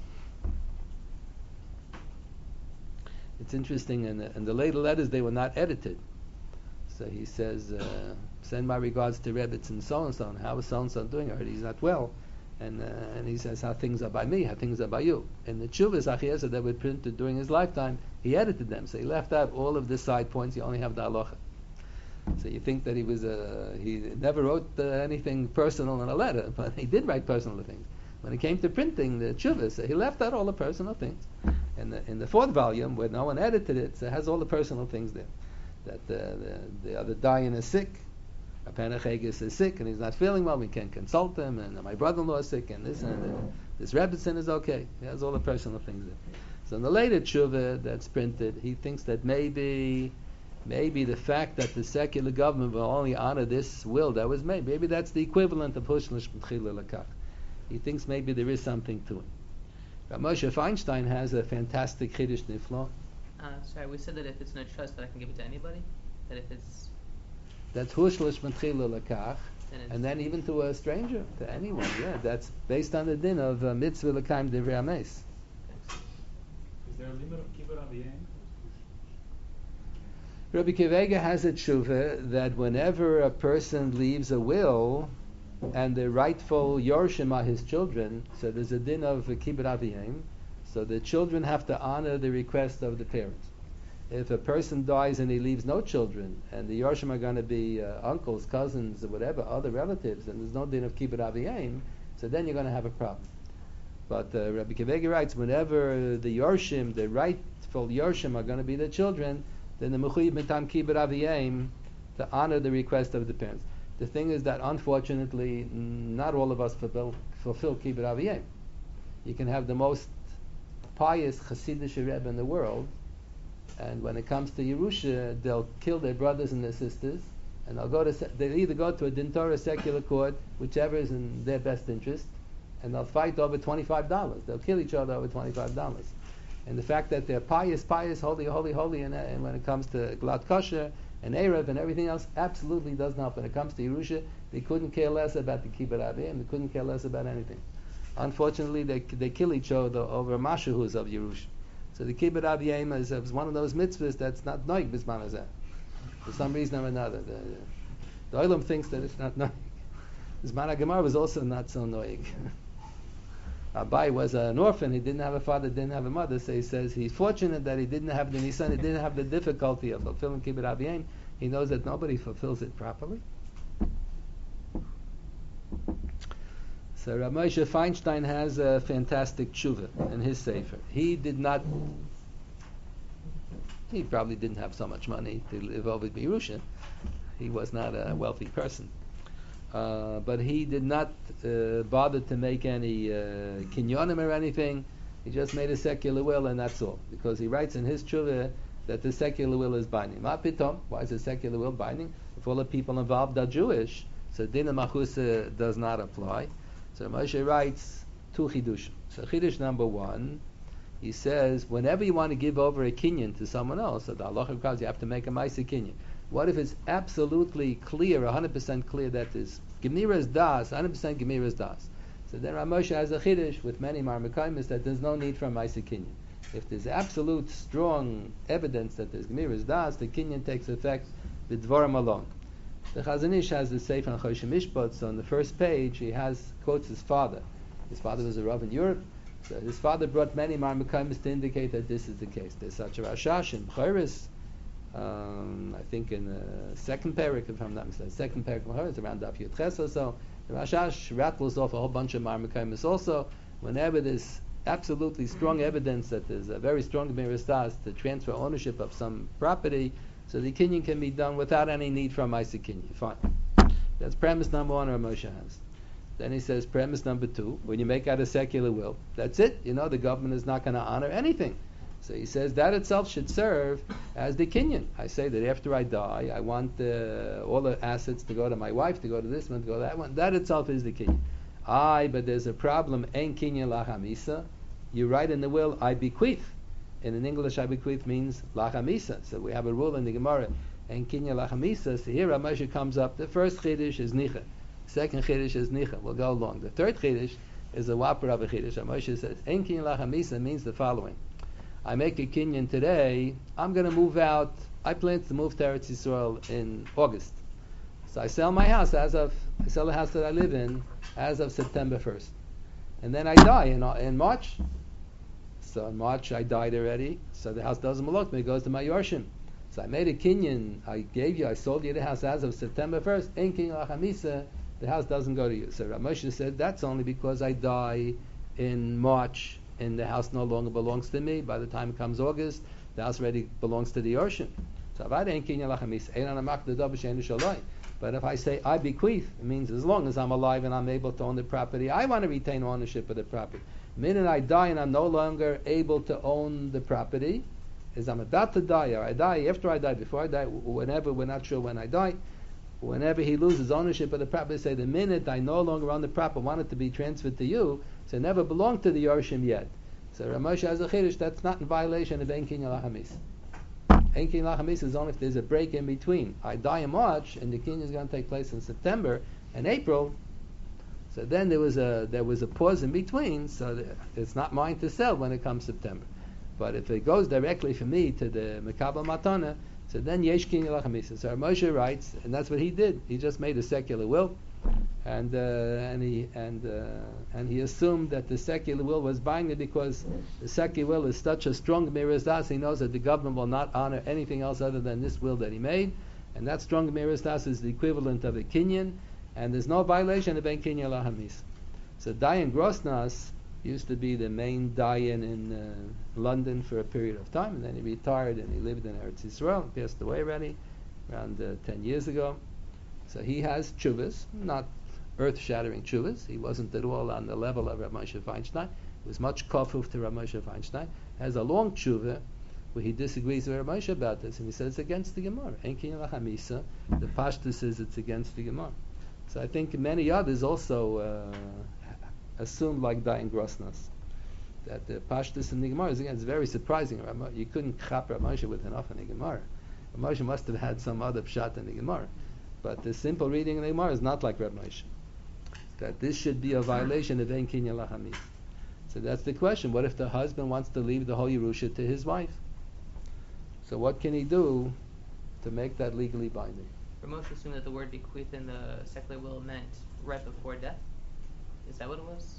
It's interesting, and the later letters, they were not edited. So he says, send my regards to Rebitz and so-and-so, and how is so-and-so doing? I heard he's not well. And he says how things are by me, how things are by you. And the tshuvas Achiezer that were printed during his lifetime, he edited them. So he left out all of the side points. You only have the halacha. So you think that he never wrote anything personal in a letter, but he did write personal things. When it came to printing the tshuvas, he left out all the personal things. And in the 4th volume, where no one edited it, so it has all the personal things there. That the other Dayan is sick, Apenachegis is sick, and he's not feeling well. We can consult him, and my brother-in-law is sick, and this Rebbitzin is okay. He has all the personal things there. So in the later tshuva that's printed, he thinks that maybe the fact that the secular government will only honor this will that was made, maybe that's the equivalent of Hushlish B'tchila Lakach. He thinks maybe there is something to it. Rav Moshe Feinstein has a fantastic Chiddush Niflo. Sorry, we said that if it's no trust that I can give it to anybody? That if it's... That's Hushlish B'tchila Lakach. And then even to a stranger, to anyone, yeah. That's based on the din of Mitzvah L'kaim Divrei Ames. Is there a limit of kibbur aviyim? Rabbi Kivega has a tshuva that whenever a person leaves a will and the rightful yorshim are his children, so there's a din of kibbur aviyim, so the children have to honor the request of the parents. If a person dies and he leaves no children, and the yorshim are going to be uncles, cousins, or whatever, other relatives, and there's no din of kibbur aviyim, so then you're going to have a problem. But Rabbi Kivega writes, whenever the yorshim, the rightful yorshim, are going to be the children, then the mechuyev mitam kibbur aviyim to honor the request of the parents. The thing is that unfortunately, not all of us fulfill kibbur aviyim. You can have the most pious Hasidic Rebbe in the world, and when it comes to Yerusha, they'll kill their brothers and their sisters, and they'll either go to a din Torah secular court, whichever is in their best interest, and they'll fight over $25. They'll kill each other over $25. And the fact that they're pious, holy, and when it comes to Glat Kosher and Erev and everything else, absolutely doesn't help. When it comes to Yerusha, they couldn't care less about the Kibbur Aviyim, they couldn't care less about anything. Unfortunately, they kill each other over Mashahus of Yerusha. So the Kibbur Aviyim is one of those mitzvahs that's not noig bisman hazeh. For some reason or another. The Olam thinks that it's not noig. Bisman HaGemara was also not so noig. Abai was an orphan. He didn't have a father, didn't have a mother. So he says he's fortunate that he didn't have the nisan, he didn't have the difficulty of fulfilling kibbur aviyim. He knows that nobody fulfills it properly. So Rav Moshe Feinstein has a fantastic tshuva in his sefer. He probably didn't have so much money to live over Yerusha. He was not a wealthy person. But he did not bother to make any kinyonim or anything. He just made a secular will, and that's all. Because he writes in his tshuva that the secular will is binding. Ma pitom, why is the secular will binding? If all the people involved are Jewish, so din machusa does not apply. So Moshe writes 2 chidushim. So chidush number 1, he says, whenever you want to give over a kinyan to someone else, so the halacha requires you have to make a ma'aseh kinyan. What if it's absolutely clear, 100% clear that is Gemiras Das, 100% Gemiras Das? So then Rav Moshe has a chiddush with many marmakaimis that there's no need for a ma'aseh kinyan. If there's absolute strong evidence that there's Gemiras Das, the kinyan takes effect with Dvorim alone. The Chazon Ish has the Sefer on Choshen Mishpat, so on the first page he quotes his father. His father was a Rav in Europe, so his father brought many marmakaimis to indicate that this is the case. There's such a Rashash in B'choros, I think in the second parak, if I'm not mistaken, second parak of it's around Daf Yud Ches or so. The Rashash rattles off a whole bunch of marmakaimis also. Whenever there's absolutely strong evidence that there's a very strong Gemiras Das to transfer ownership of some property, so the kinyan can be done without any need for a ma'aseh kinyan. Fine. That's premise number 1 Rav Moshe has. Then he says premise number 2, when you make out a secular will, that's it. The government is not going to honor anything. So he says that itself should serve as the kinyan. I say that after I die, I want all the assets to go to my wife, to go to this one, to go to that one. That itself is the kinyan. But there's a problem. En kinyan lachamisa. You write in the will, I bequeath. And in English, I bequeath means lachamisa. So we have a rule in the Gemara. En kinyan lachamisa. So here Ramosha comes up. The first chiddush is nicha. Second chiddush is nicha. We'll go along. The third chiddush is a whopper of a chiddush. Ramosha says, en kinyan lachamisa means the following. I make a kinyan today, I'm going to move out. I plan to move to Eretz Yisrael in August. So I sell my house I sell the house that I live in as of September 1st. And then I die in March. So in March I died already, so the house doesn't belong to me, it goes to my Yorshim. So I made a kinyan, I sold you the house as of September 1st, in kinyan lachamisa, the house doesn't go to you. So Rav Moshe said, that's only because I die in March, and the house no longer belongs to me. By the time it comes August, the house already belongs to the Yorshim. So but if I say I bequeath, it means as long as I'm alive and I'm able to own the property, I want to retain ownership of the property. The minute I die and I'm no longer able to own the property, is I'm about to die, or I die after I die, before I die, whenever, we're not sure when I die, whenever he loses ownership of the property, say the minute I no longer own the property, want it to be transferred to you, so it never belonged to the Yorshim yet. So Ramosha has a chiddush, that's not in violation of En Kinyan Lachamis. En Kinyan Lachamis is only if there's a break in between. I die in March, and the Kinyan is going to take place in September and April. So then there was a pause in between, so it's not mine to sell when it comes September. But if it goes directly from me to the Mekabel Matana, so then Yesh Kinyan Lachamis. So Ramosha writes, and that's what he did. He just made a secular will. And he assumed that the secular will was buying it because the secular will is such a strong miras das. He knows that the government will not honor anything else other than this will that he made, and that strong miras das is the equivalent of a kinyan, and there's no violation of en kinyan lahamis. So Dayan Grosnas used to be the main Dayan in London for a period of time, and then he retired and he lived in Eretz Yisrael, passed away already around 10 years ago. So he has tshuvas, not earth-shattering tshuvas. He wasn't at all on the level of Rav Moshe Feinstein. He was much kafuf to Rav Moshe Feinstein. Has a long tshuva where he disagrees with Rav Moshe about this, and he says it's against the Gemara. En kinyan lachamisa. The Pashtus says it's against the Gemara. So I think many others also assumed like Dayan Grosnas that the Pashtus in the Gemara is again. It's very surprising. You couldn't chap Rav Moshe with enough in the Gemara. Rav Moshe must have had some other pshat in the Gemara. But the simple reading of the Gemara is not like Reb Moshe. That this should be a violation of En Kinyan Lachamis. So that's the question. What if the husband wants to leave the whole Yerusha to his wife? So what can he do to make that legally binding? Reb Moshe assumed that the word bequeath in the secular will meant right before death. Is that what it was?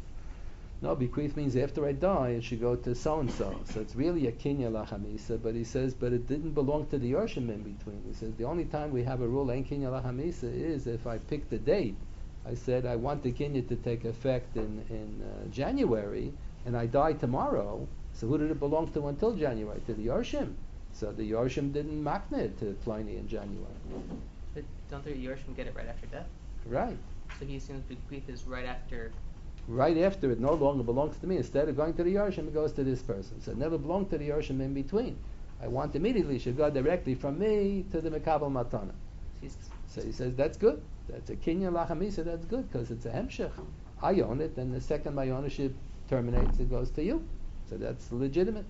No, bequeath means after I die, it should go to so-and-so. So it's really a kinyan lachamisa, but he says, but it didn't belong to the Yorshim in between. He says, the only time we have a rule, en kinyan lachamisa, is if I pick the date. I said, I want the kinyan to take effect in January, and I die tomorrow, so who did it belong to until January? To the Yorshim. So the Yorshim didn't makne it to Pliny in January. But don't the Yorshim get it right after death? Right. So he assumes bequeath is right after... Right after it no longer belongs to me. Instead of going to the Yorshim, it goes to this person. So it never belonged to the Yorshim in between. I want immediately, it should go directly from me to the Mekabel Matana. So he says, that's good. That's a kinyan lachamisa, that's good, because it's a hemshech. I own it, and the second my ownership terminates, it goes to you. So that's legitimate.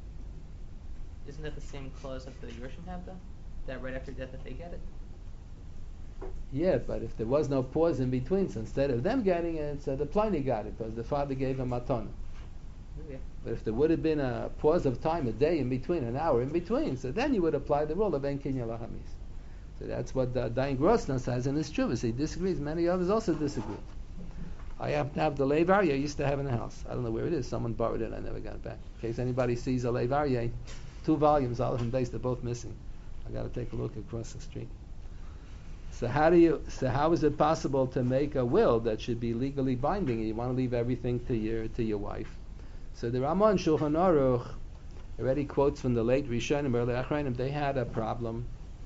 Isn't that the same clause that the Yorshim have, though? That right after death that they get it? Yeah, but if there was no pause in between, so instead of them getting it, so the Pliny got it, because the father gave him matana. Okay. But if there would have been a pause of time, a day in between, an hour in between, so then you would apply the rule of en kinyan lachamis. So that's what Dayan Grosnas says in his chuvas. He disagrees. Many others also disagree. I happen to have the Lev Aryeh I used to have in the house. I don't know where it is. Someone borrowed it. I never got it back. In case anybody sees a Lev Aryeh, 2 volumes, Aleph and Beis, they're both missing. I got to take a look across the street. So how is it possible to make a will that should be legally binding? You want to leave everything to your wife. So the Ramah and Shulchan Aruch already quotes from the late Rishonim, early Achronim. They had a problem.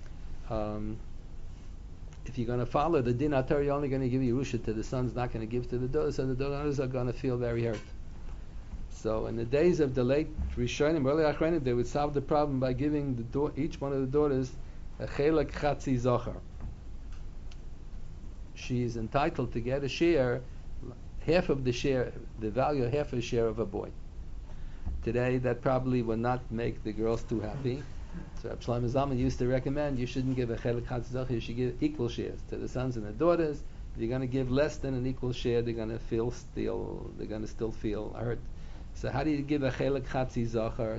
If you're going to follow the din HaTorah, you're only going to give Yerusha to the sons, not going to give to the daughters, so the daughters are going to feel very hurt. So in the days of the late Rishonim, early Achronim, they would solve the problem by giving each one of the daughters a chelek chatzi zochar. She is entitled to get a share, half of the share, the value of half a share of a boy. Today, that probably would not make the girls too happy. So Reb Shlomo Zalman used to recommend you shouldn't give a chelek chatzi zochar, you should give equal shares to the sons and the daughters. If you're going to give less than an equal share, they're going to still feel hurt. So how do you give a chelek chatzi zochar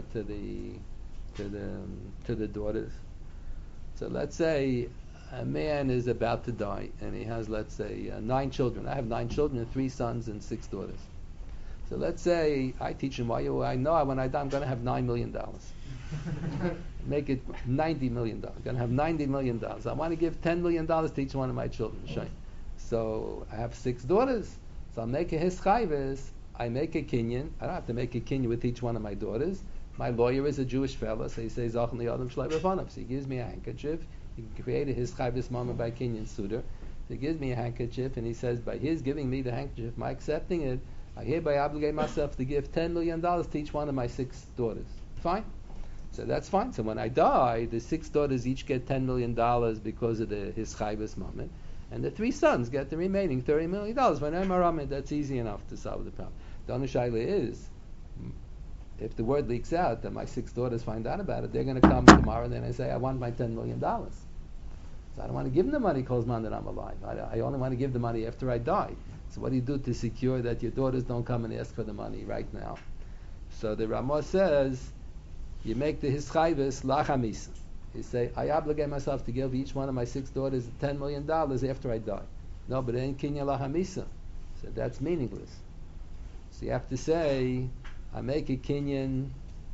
to the daughters? So let's say a man is about to die and he has, let's say, 9 children. I have 9 children, 3 sons and 6 daughters. So let's say I teach him, I know when I die I'm going to have $9 million. Make it $90 million. I'm going to have $90 million. I want to give $10 million to each one of my children. So I have 6 daughters. So I'll make a hischayves. I make a kinyan. I don't have to make a kinyan with each one of my daughters. My lawyer is a Jewish fellow, so he says, so he gives me a handkerchief. He can create a hischayves moment by kinyan suder. So he gives me a handkerchief, and he says, by his giving me the handkerchief, my accepting it, I hereby obligate myself to give $10 million to each one of my 6 daughters. Fine. So that's fine. So when I die, the 6 daughters each get $10 million because of his chayvus moment, and the 3 sons get the remaining $30 million. When I'm around, that's easy enough to solve the problem. The only shaila is, if the word leaks out that my 6 daughters find out about it, they're going to come tomorrow and then I say, I want my $10 million. So I don't want to give them the money, Kozman, that I'm alive. I only want to give the money after I die. So what do you do to secure that your daughters don't come and ask for the money right now? So the Ramah says, you make the hischayves lachamisa. You say, I obligate myself to give each one of my 6 daughters $10 million after I die. No, but it ain't kinya lachamisa. So that's meaningless. So you have to say, I make a kinyan.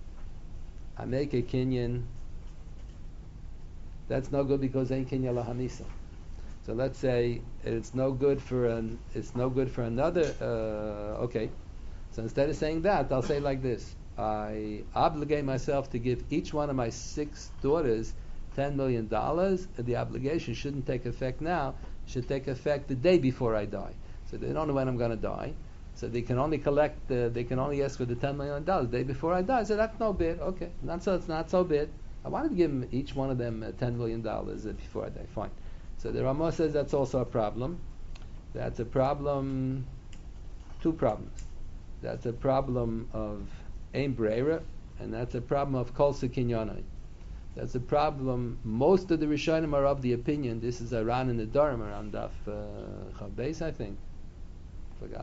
That's no good because ain't kinya lahamisa. So let's say it's no good for another. Okay. So instead of saying that, I'll say like this: I obligate myself to give each one of my 6 daughters $10 million. The obligation shouldn't take effect now; it should take effect the day before I die. So they don't know when I'm going to die. So they can only they can only ask for the $10 million the day before I die. So that's no bid. Okay, it's not so bid. I wanted to give them, each one of them $10 million before I die. Fine. So the Ramah says that's also a problem. That's a problem. 2 problems. That's a problem of ein breira, and that's a problem of kol sekinyanai. That's a problem. Most of the Rishonim are of the opinion. This is Aran in the Durham around Daf Chav Beis, I think. Forgot.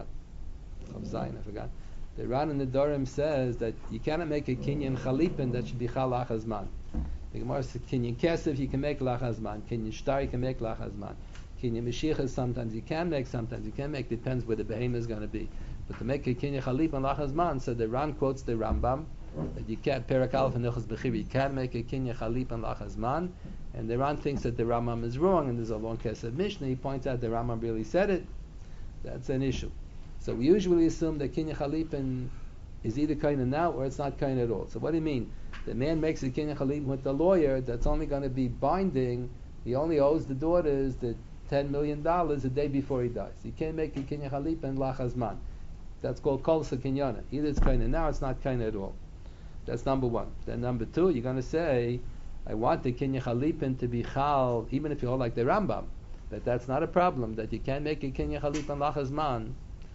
I forgot. The Ran in the Durham says that you cannot make a kinyan chalipin that should be chal lachazman. The Gemara says kinyan kesef you can make lachazman, kinyan shtar you can make lachazman, kinyan meshichas sometimes you can make, sometimes you can't make. Depends where the behemoth is going to be. But to make a kinyan chalipin lachazman, so the Ran quotes the Rambam that you can't perak aleph and nechus bechiri. You can't make a kinyan chalipin lachazman, and the Ran thinks that the Rambam is wrong, and there's a long kesef Mishnah. He points out the Rambam really said it. That's an issue. So we usually assume that kinyan chalipin is either kind of now or it's not kind at all. So what do you mean? The man makes a kinyan chalipin with the lawyer that's only going to be binding. He only owes the daughters the $10 million the day before he dies. You can't make a kinyan chalipin lachazman. That's called kol sekinyana. Either it's kind of now or it's not kind at all. That's number 1. Then number 2, you're going to say, I want the kinyan chalipin to be chal, even if you hold like the Rambam, but that's not a problem, that you can't make a kinyan chalipin lachazman.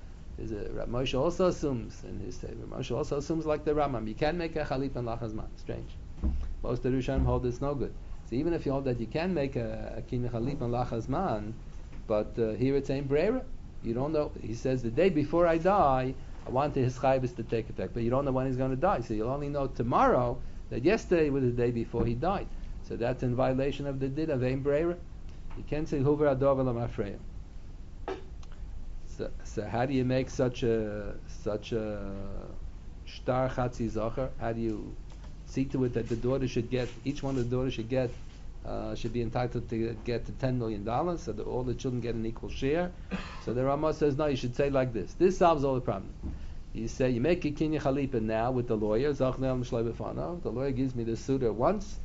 Rav Moshe also assumes in his Sefer. Moshe also assumes like the Rambam. You can't make a chalip and lachazman. Strange. Most of the Rishonim hold it's no good. So even if you hold that you can make a kin chalip and lachazman, but here it's ein breira. You don't know. He says the day before I die, I want his chayvus to take effect, but you don't know when he's going to die. So you'll only know tomorrow that yesterday was the day before he died. So that's in violation of the din of ein breira. You can't say huver ador v'lam afreya. So how do you make such a shtar chatzi zocher? How do you see to it that the daughter should get, each one of the daughters should be entitled to get the $10 million, so that all the children get an equal share? So the Ramah says, no, you should say like this. This solves all the problems. You say, you make a kinyan chalipa now with the lawyer, the lawyer gives me the suitor once,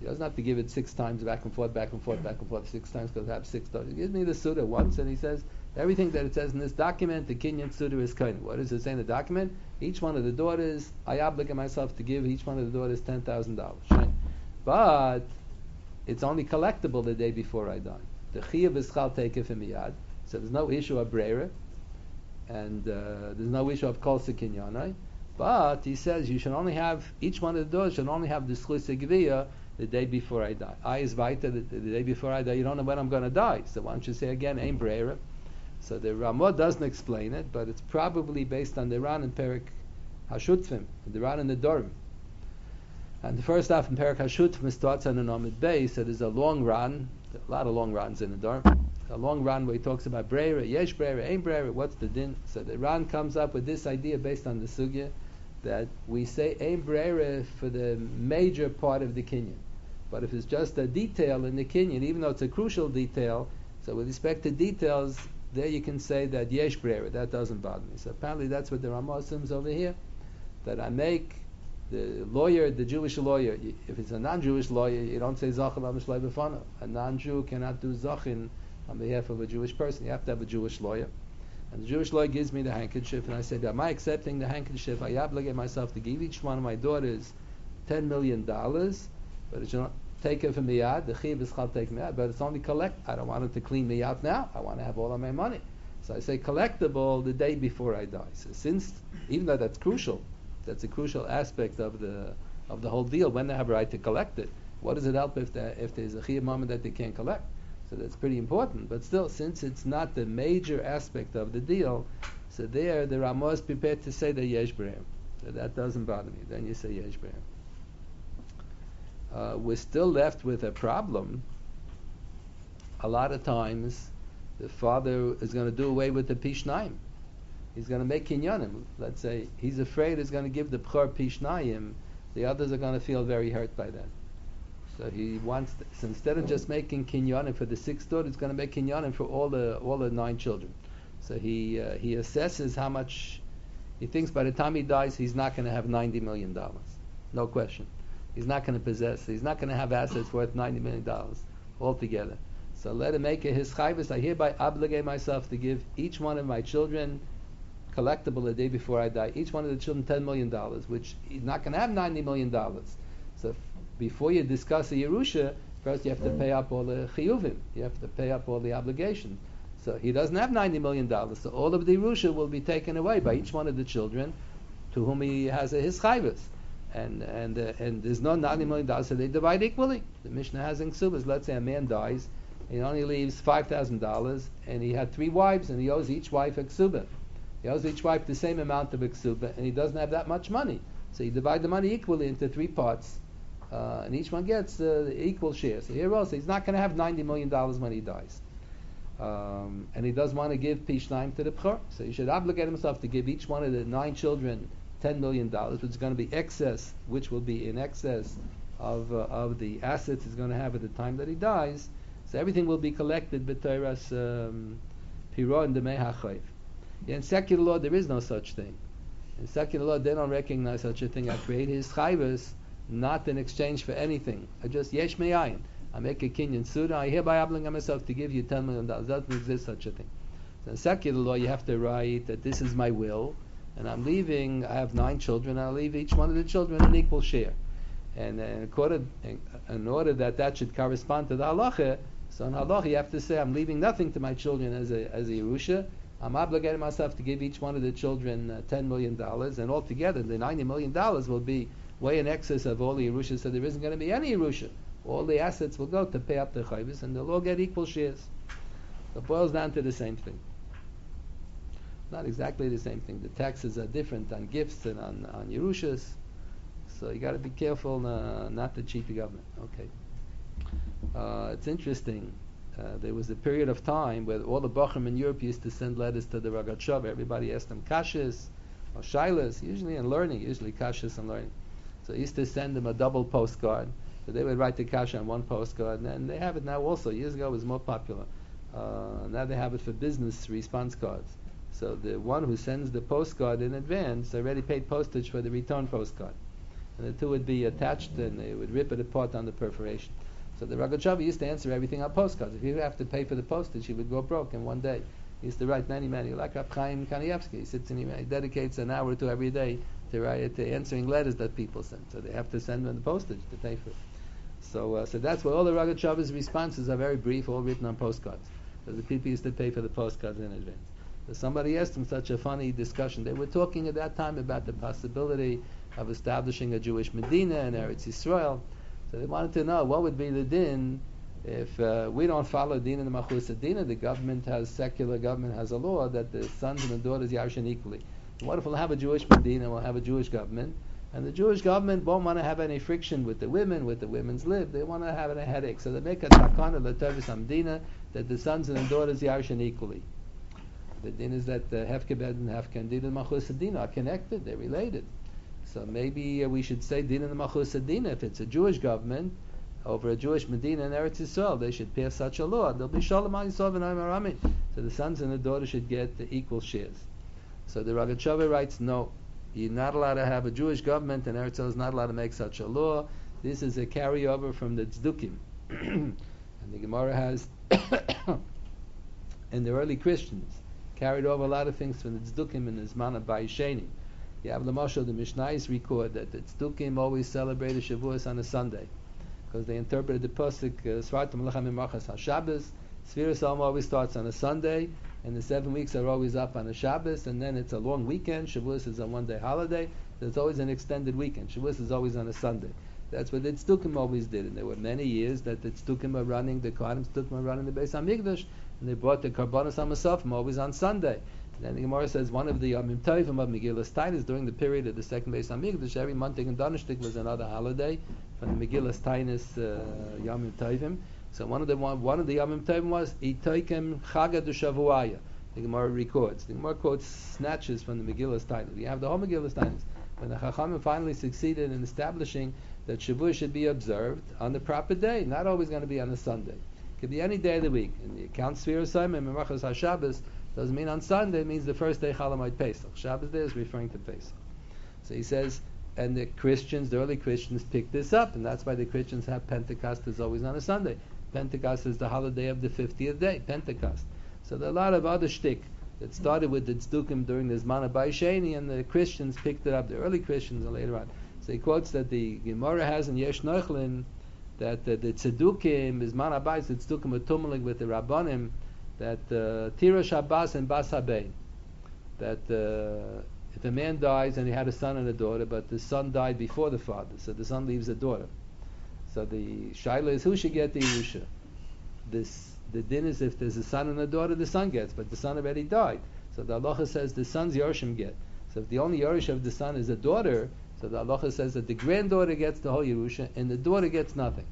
He doesn't have to give it 6 times, back and forth, 6 times, because I have 6 daughters. He gives me the Suda once, and he says, everything that it says in this document, the Kinyan Suda is kind. What does it say in the document? Each one of the daughters, I obligate myself to give each one of the daughters $10,000. Right? But it's only collectible the day before I die. The Chiyav is Chal Teikef Miyad, so there's no issue of Breira, and there's no issue of Kol Sekinyan, right? But he says you should only have, each one of the daughters should only have the Schus Geviyah the day before I die. I is weiter, the day before I die, you don't know when I'm going to die. So why don't you say again, Ein Breira? So the Ramah doesn't explain it, but it's probably based on the Ran and Perik Hashutfim, the Ran and the Dorim. And the first half in Perik Hashutfim starts on an Amid Bay, so there's a long Ran, a lot of long Rans in the Dorim. A long Ran where he talks about Breira, Yesh Breira, Ein Breira, what's the din? So the Ran comes up with this idea based on the Sugya, that we say Ein Breira for the major part of the Kinyan. But if it's just a detail in the Kinyan, even though it's a crucial detail, so with respect to details, there you can say that Yesh Breira, that doesn't bother me. So apparently that's what the Ramah assumes over here, that I make the lawyer, the Jewish lawyer, if it's a non-Jewish lawyer, you don't say Zachin al-Mishlei b'fanav. A non-Jew cannot do Zachin on behalf of a Jewish person. You have to have a Jewish lawyer. And the Jewish lawyer gives me the handkerchief, and I say, am I accepting the handkerchief? I obligate myself to give each one of my daughters $10 million, but it should not take it from miyad. The chiv is chal take miyad, but it's only collect. I don't want it to clean me out now. I want to have all of my money. So I say collectible the day before I die. So since, even though that's crucial, that's a crucial aspect of the whole deal. When they have a right to collect it, what does it help if there's a chiv moment that they can't collect? So that's pretty important. But still, since it's not the major aspect of the deal, so there the Ramah is prepared to say the yesh b'reim. So that doesn't bother me. Then you say yesh b'reim. We're still left with a problem. A lot of times, the father is going to do away with the pishnayim. He's going to make kinyanim. Let's say he's afraid he's going to give the b'chor pishnayim. The others are going to feel very hurt by that. So he wants, so instead of just making kinyanim for the 6th daughter, he's going to make kinyanim for all the 9 children. So he assesses how much he thinks by the time he dies, he's not going to have $90 million. No question. He's not going to possess. He's not going to have assets worth $90 million altogether. So let him make it his chayvus. I hereby obligate myself to give each one of my children collectible the day before I die. Each one of the children $10 million, which he's not going to have $90 million. So before you discuss a Yerusha, first you have to pay up all the chiyuvim. You have to pay up all the obligations. So he doesn't have $90 million. So all of the Yerusha will be taken away by each one of the children to whom he has his chayvus. And there's no $90 million, so they divide equally. The Mishnah has in Ksubas, let's say a man dies, he only leaves $5,000, and he had 3 wives, and he owes each wife a Ksubah. He owes each wife the same amount of a Ksubah, and he doesn't have that much money. So you divide the money equally into 3 parts, and each one gets the equal share. So here also, he's not going to have $90 million when he dies. And he doesn't want to give Pishnaim to the B'chor. So he should obligate himself to give each one of the 9 children $10 million, which is going to be excess, which will be in excess of the assets he's going to have at the time that he dies. So everything will be collected b'teiras piro and demei hachayv. In secular law, there is no such thing. In secular law, they don't recognize such a thing. I create his chayvus not in exchange for anything. I just yesh me'ayin. I make a kinyan suda. I hereby obligate myself to give you $10 million. Doesn't exist such a thing. So in secular law, you have to write that this is my will, and I'm leaving. I have 9 children. I'll leave each one of the children an equal share. And in order that should correspond to the halacha, so in halacha you have to say I'm leaving nothing to my children as a Yerusha. I'm obligating myself to give each one of the children $10 million, and altogether the $90 million will be way in excess of all the Yerusha, so there isn't going to be any Yerusha. All the assets will go to pay up the chayvus, and they'll all get equal shares. So it boils down to the same thing. Not exactly the same thing. The taxes are different on gifts and on Yerushas, so you got to be careful not to cheat the government. Okay. It's interesting. There was a period of time where all the Bachrim in Europe used to send letters to the Rogatchover. Everybody asked them kashas or shilas, usually in learning, usually kashas and learning. So he used to send them a double postcard. So they would write the kasha on one postcard, and they have it now also. Years ago it was more popular. Now they have it for business response cards. So the one who sends the postcard in advance already paid postage for the return postcard. and the two would be attached, and they would rip it apart on the perforation. So the Rogatchover used to answer everything on postcards. If you have to pay for the postage, he would go broke in one day. He used to write many, like Rab Chaim Kanievsky. He sits and he dedicates an hour or two every day to answering letters that people send. So they have to send them the postage to pay for it. So that's why all the Rogatchover's responses are very brief, all written on postcards. So the people used to pay for the postcards in advance. So somebody asked him such a funny discussion. They were talking at that time about the possibility of establishing a Jewish Medina in Eretz Yisrael. So they wanted to know what would be the din if we don't follow din in the Malchus Dina. The secular government has a law that the sons and the daughters yarshin equally. What if we'll have a Jewish Medina, we'll have a Jewish government, and the Jewish government won't want to have any friction with the women's lib. They want to have a headache. So they make a takana l'tevis amdina that the sons and the daughters yarshin equally. The din is that Hefkebed and Hefken din and Malchus Dina are connected, they're related. So maybe we should say din and the Malchus Dina, if it's a Jewish government over a Jewish Medina in Eretz Yisrael, they should pass such a law. There'll be Shalom Yisrael and Amin. So the sons and the daughters should get the equal shares. So the Rogatchover writes, no, you're not allowed to have a Jewish government, and Eretz Yisrael is not allowed to make such a law. This is a carryover from the Tzdukim. And the Gemara has, and the early Christians carried over a lot of things from the Tzdukim and the Zman of Bayesheni. You have the Mashal, the Mishnayos record that the Tzdukim always celebrated Shavuos on a Sunday, because they interpreted the pasuk Svartam Lechem Imachas HaShabbos. Sfiras Olam always starts on a Sunday, and the 7 weeks are always up on a Shabbos, and then it's a long weekend. Shavuos is a one-day holiday. There's always an extended weekend. Shavuos is always on a Sunday. That's what the Tzdukim always did, and there were many years that the Tzdukim were running, the Kohanim Tzdukim were running the Beis HaMikdash, and they brought the Karbanos HaMasofim always on Sunday. And then the Gemara says one of the Yomim Tovim of Megillas Tainis during the period of the second Beis HaMikdash, every Monday and Donnerstag was another holiday from the Megillas Tainis Yomim Tovim. So one of the Yomim Tovim was Itoikem Chaga D'Shavuaya. The Gemara records. The Gemara quotes snatches from the Megillas Tainis. You have the whole Megillas Tainis. When the Chachamim finally succeeded in establishing that Shavuot should be observed on the proper day, not always going to be on a Sunday. It could be any day of the week. And the account Sfiras Simon, Memachas HaShabbos, doesn't mean on Sunday, it means the first day Chalamoid Pesach. Shabbos there is referring to Pesach. So he says, and the early Christians picked this up, and that's why the Christians have Pentecost is always on a Sunday. Pentecost is the holiday of the 50th day, Pentecost. So there are a lot of other shtick that started with the Tzdukim during the Zman of Bayesheni, and the Christians picked it up, the early Christians, and later on. So he quotes that the Gemara has in Yesh Noichlin that the Tzedukim is man abayis, the Tzedukim are tummeling with the Rabbanim, that Tira Shabbos and Bas Habein, that if a man dies and he had a son and a daughter, but the son died before the father, so the son leaves the daughter. So the shaila is who should get the Yerusha? The din is if there's a son and a daughter, the son gets, but the son already died. So the halacha says the son's Yerushim get. So if the only Yerush of the son is a daughter, so the halacha says that the granddaughter gets the whole Yerusha and the daughter gets nothing.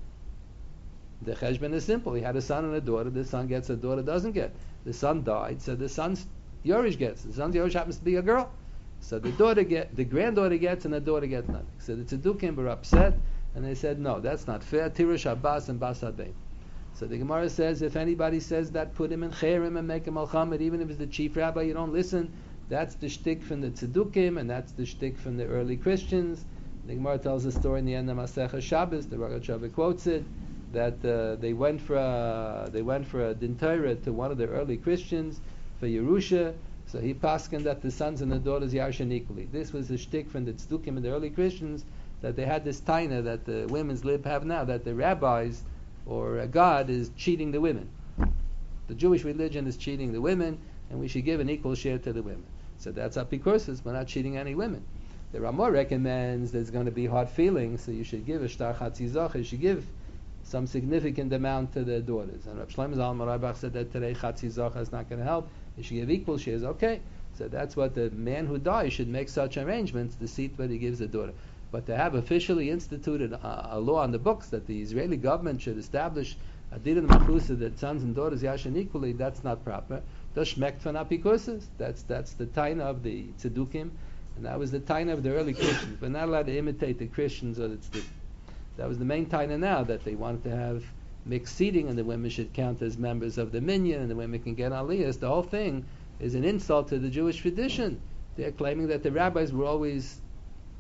The cheshbon is simple. He had a son and a daughter. The son gets, the daughter doesn't get. The son died, so the son's Yerush gets. The son's Yerush happens to be a girl, so the granddaughter gets, and the daughter gets nothing. So the Tzdukim were upset, and they said, no, that's not fair. Tirush Abbas and Bas Habein. So the Gemara says, if anybody says that, put him in Cherim and make him Al-Khamid, even if it's the chief rabbi, you don't listen. That's the shtick from the Tzdukim, and that's the shtick from the early Christians. The Gemara tells a story in the end of Masechah Shabbos. The Rogatchover quotes it, that they went for a din Torah to one of the early Christians for Yerusha. So he paskened that the sons and the daughters yarshin equally. This was the shtick from the Tzdukim and the early Christians, that they had this taina that the women's lib have now, that the rabbis or God is cheating the women. The Jewish religion is cheating the women, and we should give an equal share to the women. So that's apikoursis. We're not cheating any women. The Ramah recommends there's going to be hard feelings, so you should give a shtar chatzizach. You should give some significant amount to the daughters. And Rav Shlomo Zalman Auerbach said that today chatzizach is not going to help. You should give equal shares. Okay, so that's what the man who dies should make such arrangements to see what he gives the daughter. But to have officially instituted a law on the books that the Israeli government should establish a din in machusa that sons and daughters yashin equally, that's not proper. Das schmeckt von apikosis. That's the taina of the Tzedukim, and that was the taina of the early Christians. We're not allowed to imitate the Christians or the Tzedukim. That was the main taina now, that they wanted to have mixed seating, and the women should count as members of the minyan, and the women can get aliyahs. The whole thing is an insult to the Jewish tradition. They're claiming that the rabbis were always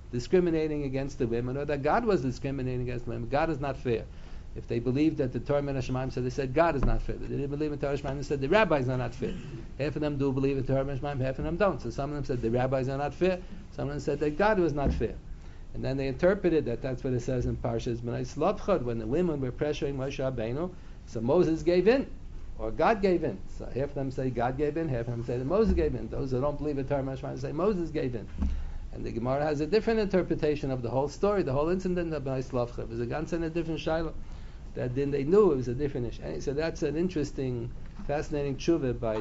discriminating against the women, or that God was discriminating against the women. God is not fair. If they believed that the Torah and Shemaim said, they said God is not fair. They didn't believe in Torah and Shemaim, they said the rabbis are not fair. Half of them do believe in Torah and Shemaim, half of them don't. So some of them said the rabbis are not fair. Some of them said that God was not fair. And then they interpreted that that's what it says in Parshas B'nai Slavchad, when the women were pressuring Moshe Rabbeinu, so Moses gave in, or God gave in. So half of them say God gave in, half of them say that Moses gave in. Those who don't believe in Torah and Shemaim say Moses gave in. And the Gemara has a different interpretation of the whole story, the whole incident of B'nai Slavchad. It was a ganz and a different shayla. That then they knew it was a different issue. And so that's an interesting, fascinating tshuva by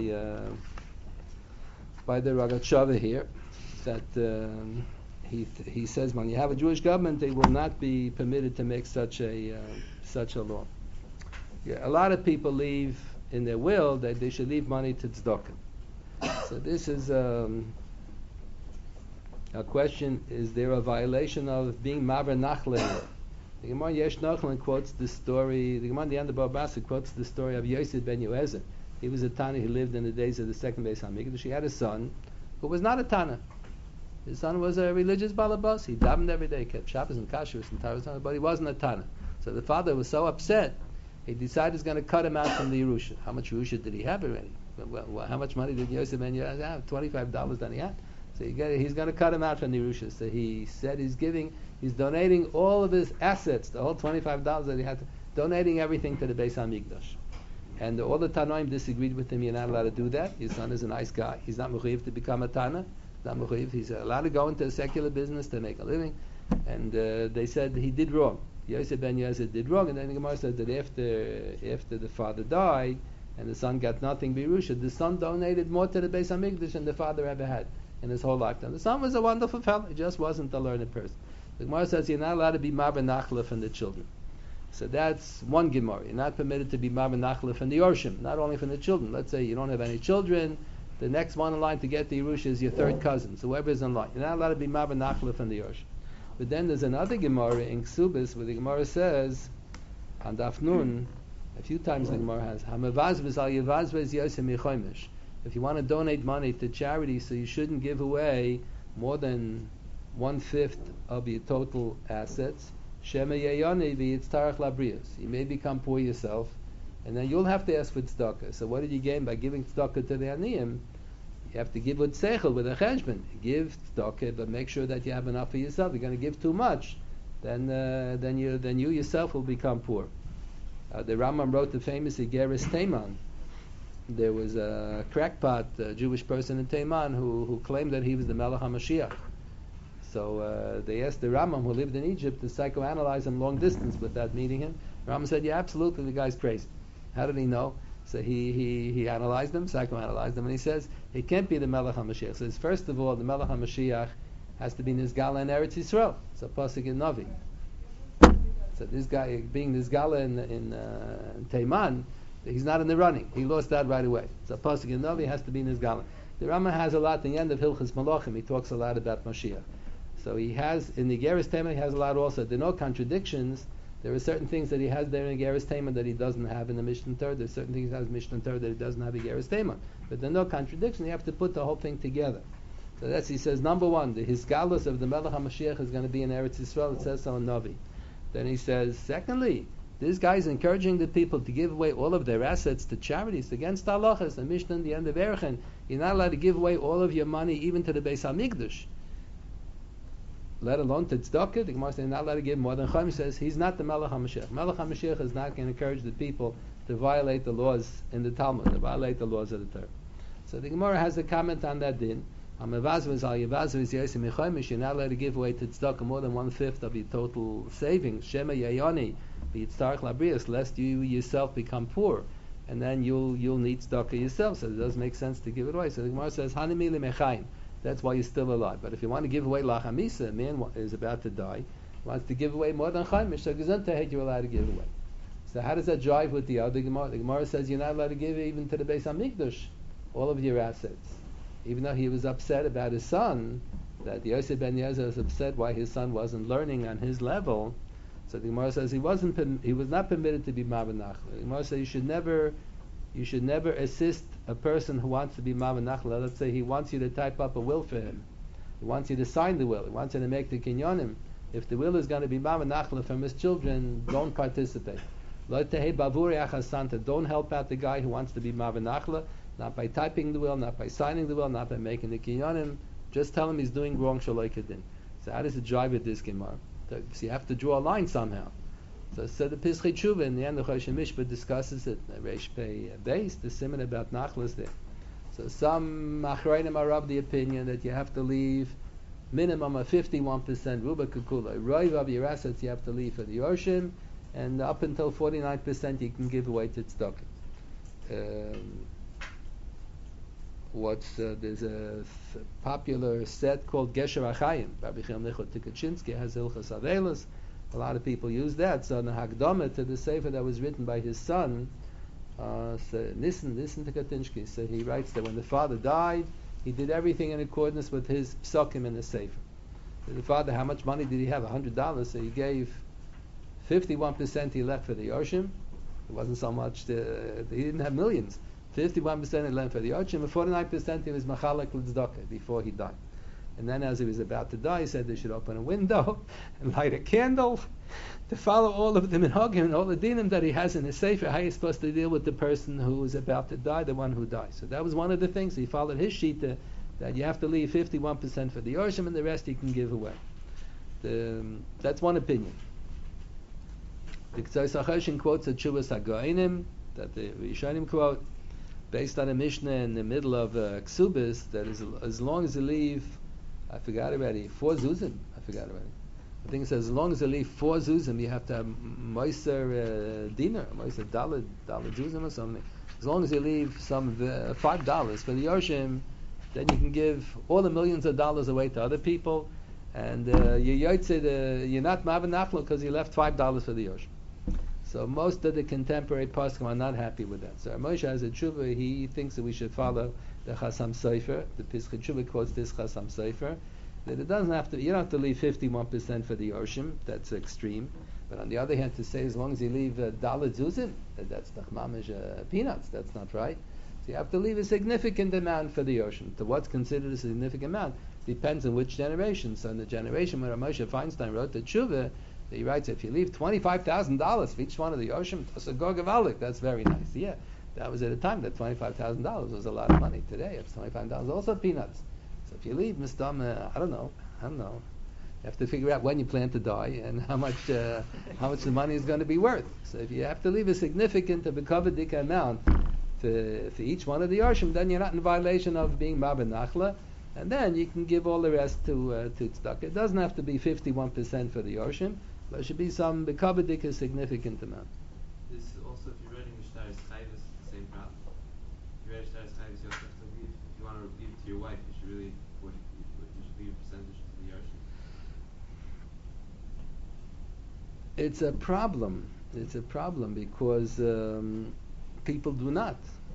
the Rogatchover here, that he says when you have a Jewish government, they will not be permitted to make such a law. Yeah, a lot of people leave in their will that they should leave money to tzedakah. So this is a question: is there a violation of being maver nachle? The Gemara Yesh Nachman quotes the story. The Gemara at the end of Baba Basra quotes the story of Yosef ben Yoezer. He was a Tana who lived in the days of the second Beis Hamikdash. He had a son who was not a Tana. His son was a religious balabas. He davened every day, kept Shabbos and Kashrus and Taras, but he wasn't a Tana. So the father was so upset, he decided he's going to cut him out from the Yerusha. How much Yerusha did he have already? Well, how much money did Yosef ben Yoezer have? $25 that he had. So he's going to cut him out from the Yerusha. So he said he's donating all of his assets, the whole $25 that he had, donating everything to the Beis Hamikdash. And all the Tanoim disagreed with him. You're not allowed to do that. His son is a nice guy. He's not mechuyev to become a Tana. He's not mechuyev. He's allowed to go into a secular business to make a living. And they said he did wrong. Yosef ben Yoezer did wrong. And then the Gemara says that after the father died and the son got nothing Birusha, the son donated more to the Beis Hamikdash than the father ever had in his whole lifetime. The son was a wonderful fellow. He just wasn't a learned person. The Gemara says you're not allowed to be maver nachla from the children. So that's one Gemara. You're not permitted to be maver nachla from the Yorshim, not only from the children. Let's say you don't have any children. The next one in line to get the Yerusha is your third cousin. So whoever's in line. You're not allowed to be maver nachla from the Yorshim. But then there's another Gemara in Ksubis where the Gemara says, on Daf Nun, a few times the Gemara has, Hamavazvez al yevazvez yosem yichomish. If you want to donate money to charity, so you shouldn't give away more than 1/5 of your total assets. Shema yeyoni v'yitztarach labrius. You may become poor yourself, and then you'll have to ask for tzedakah. So what did you gain by giving tzedakah to the aniyim? You have to give with seichel, with a cheshbon. Give tzedakah, but make sure that you have enough for yourself. You're going to give too much, then you yourself will become poor. The Rambam wrote the famous Igeris Teiman. There was a crackpot Jewish person in Teiman who claimed that he was the Melech HaMashiach. So they asked the Rambam, who lived in Egypt, to psychoanalyze him long distance without meeting him. The Rambam said, yeah, absolutely, the guy's crazy. How did he know? So he analyzed him, psychoanalyzed him, and he says, he can't be the Melech HaMashiach. He says, first of all, the Melech HaMashiach has to be Nizgala in Eretz Yisrael. So Pasuk in Navi. So this guy, being Nizgala in Teiman, he's not in the running. He lost that right away. So Pasuk in Navi has to be Nizgala. The Rambam has a lot in the end of Hilchas Malachim. He talks a lot about Mashiach. So he has, in the Geras Tema, he has a lot also. There are no contradictions. There are certain things that he has there in Geras Tema that he doesn't have in the Mishnah Torah. There's certain things he has in Mishnah Torah that he doesn't have in Geras Tema. But there are no contradictions. You have to put the whole thing together. So that's, he says, number one, the Hisgalus of the Melech HaMashiach is going to be in Eretz Yisrael. It says so in Navi. Then he says, secondly, this guy is encouraging the people to give away all of their assets to charities against halachas. The Mishnah in the end of Erechen, you're not allowed to give away all of your money even to the Beis Hamikdash, let alone to tzedakah. The Gemara says you're not allowed to give more than Chaim says. He's not the Melech HaMashiach. Melech HaMashiach is not going to encourage the people to violate the laws in the Talmud, to violate the laws of the Torah. So the Gemara has a comment on that din. You're not allowed to give away to tzedakah more than 1/5 of your total savings. Shema yayoni v'yitztarach labrius, lest you yourself become poor, and then you'll need tzedakah yourself. So it doesn't make sense to give it away. So the Gemara says hanimi lemechaim. That's why you're still alive. But if you want to give away lachamisa, a man is about to die, wants to give away more than chaimish, so gesundheit you're allowed to give away. So how does that jive with the other Gemara? The Gemara says you're not allowed to give even to the Beis Hamikdash all of your assets. Even though he was upset about his son, that Yosef ben Yoezer was upset why his son wasn't learning on his level, so the Gemara says he was not permitted to be maver nachla. The Gemara says you should never assist a person who wants to be maver nachla. Let's say he wants you to type up a will for him, He wants you to sign the will. He wants you to make the kinyonim. If the will is going to be Mava Nachla from his children, don't participate. Lo tehei bavuri achasanta. Don't help out the guy who wants to be Mava Nachla, not by typing the will, not by signing the will, not by making the kinyonim. Just tell him he's doing wrong shaloi kedin. So how does it drive with this Gemara? So you have to draw a line somehow. So the Pischei Tshuva in the end of Choshen Mishpat discusses it. Reish Pei Beis, the siman about Nachlas there. So some Achrayim are of the opinion that you have to leave minimum of 51% Ruba Kukula. Roiv of your assets you have to leave for the Yorshim, and up until 49% you can give away to Tzedakah. There's a popular set called Gesher Achayim. Rabbi Chaim Nechot Tukachinsky has Hilchas Avelos. A lot of people use that. So the Hagdama to the Sefer that was written by his son, Nissen Tukatinsky. So he writes that when the father died, he did everything in accordance with his psukim in the Sefer. So the father, how much money did he have? $100. So he gave 51% he left for the Yorshim. It wasn't so much, he didn't have millions. 51% he left for the Yorshim, and 49% he was Machalak L'Tzedakah before he died. And then as he was about to die, he said they should open a window and light a candle to follow all of the minhagim and all the dinim that he has in his sefer, how he's supposed to deal with the person who is about to die, the one who dies. So that was one of the things. He followed his shita, that you have to leave 51% for the Yorshim and the rest you can give away. That's one opinion. The Ktsaris HaChoshen quotes a Tshuvas HaGoinim, that the Rishonim quote, based on a Mishnah in the middle of Ksubis, that is, as long as you leave, I forgot already, 4 zuzim. I think it says as long as you leave 4 zuzim, you have to have moiser dinar, moiser dalad zuzim or something. As long as you leave some $5 for the Yorshim, then you can give all the millions of dollars away to other people, and you're not Ma'av Nachla because you left $5 for the Yorshim. So most of the contemporary poskim are not happy with that. So Moshe has a tshuva. He thinks that we should follow the Chasam Sofer. The Pischei Tshuva quotes this Chasam Sofer, that it doesn't have to. You don't have to leave 51% for the Yorshim. That's extreme. But on the other hand, to say as long as you leave Dalet Zuzim, that's Nachmamish peanuts. That's not right. So you have to leave a significant amount for the Yorshim. To what's considered a significant amount depends on which generation. So in the generation where Moshe Feinstein wrote the tshuva, he writes, if you leave $25,000 for each one of the Yorshim, that's a Gorgavalik. That's very nice. Yeah, that was at a time that $25,000 was a lot of money. Today, it's $25 also peanuts. So if you leave, Mr. I don't know. You have to figure out when you plan to die and how much the money is going to be worth. So if you have to leave a significant, a bekavadik amount for each one of the Yorshim, then you're not in violation of being Ma'av Nachla. And then you can give all the rest to tzedakah. It doesn't have to be 51% for the Yorshim. There should be some bekavadik, a significant amount. This also, if you're writing Mishtaris Chayvus, the same problem. If you write Mishtaris Chayvus, you also have to leave. If you want to leave it to your wife, you should leave a percentage to the Yorshim. It's a problem. It's a problem because people do not.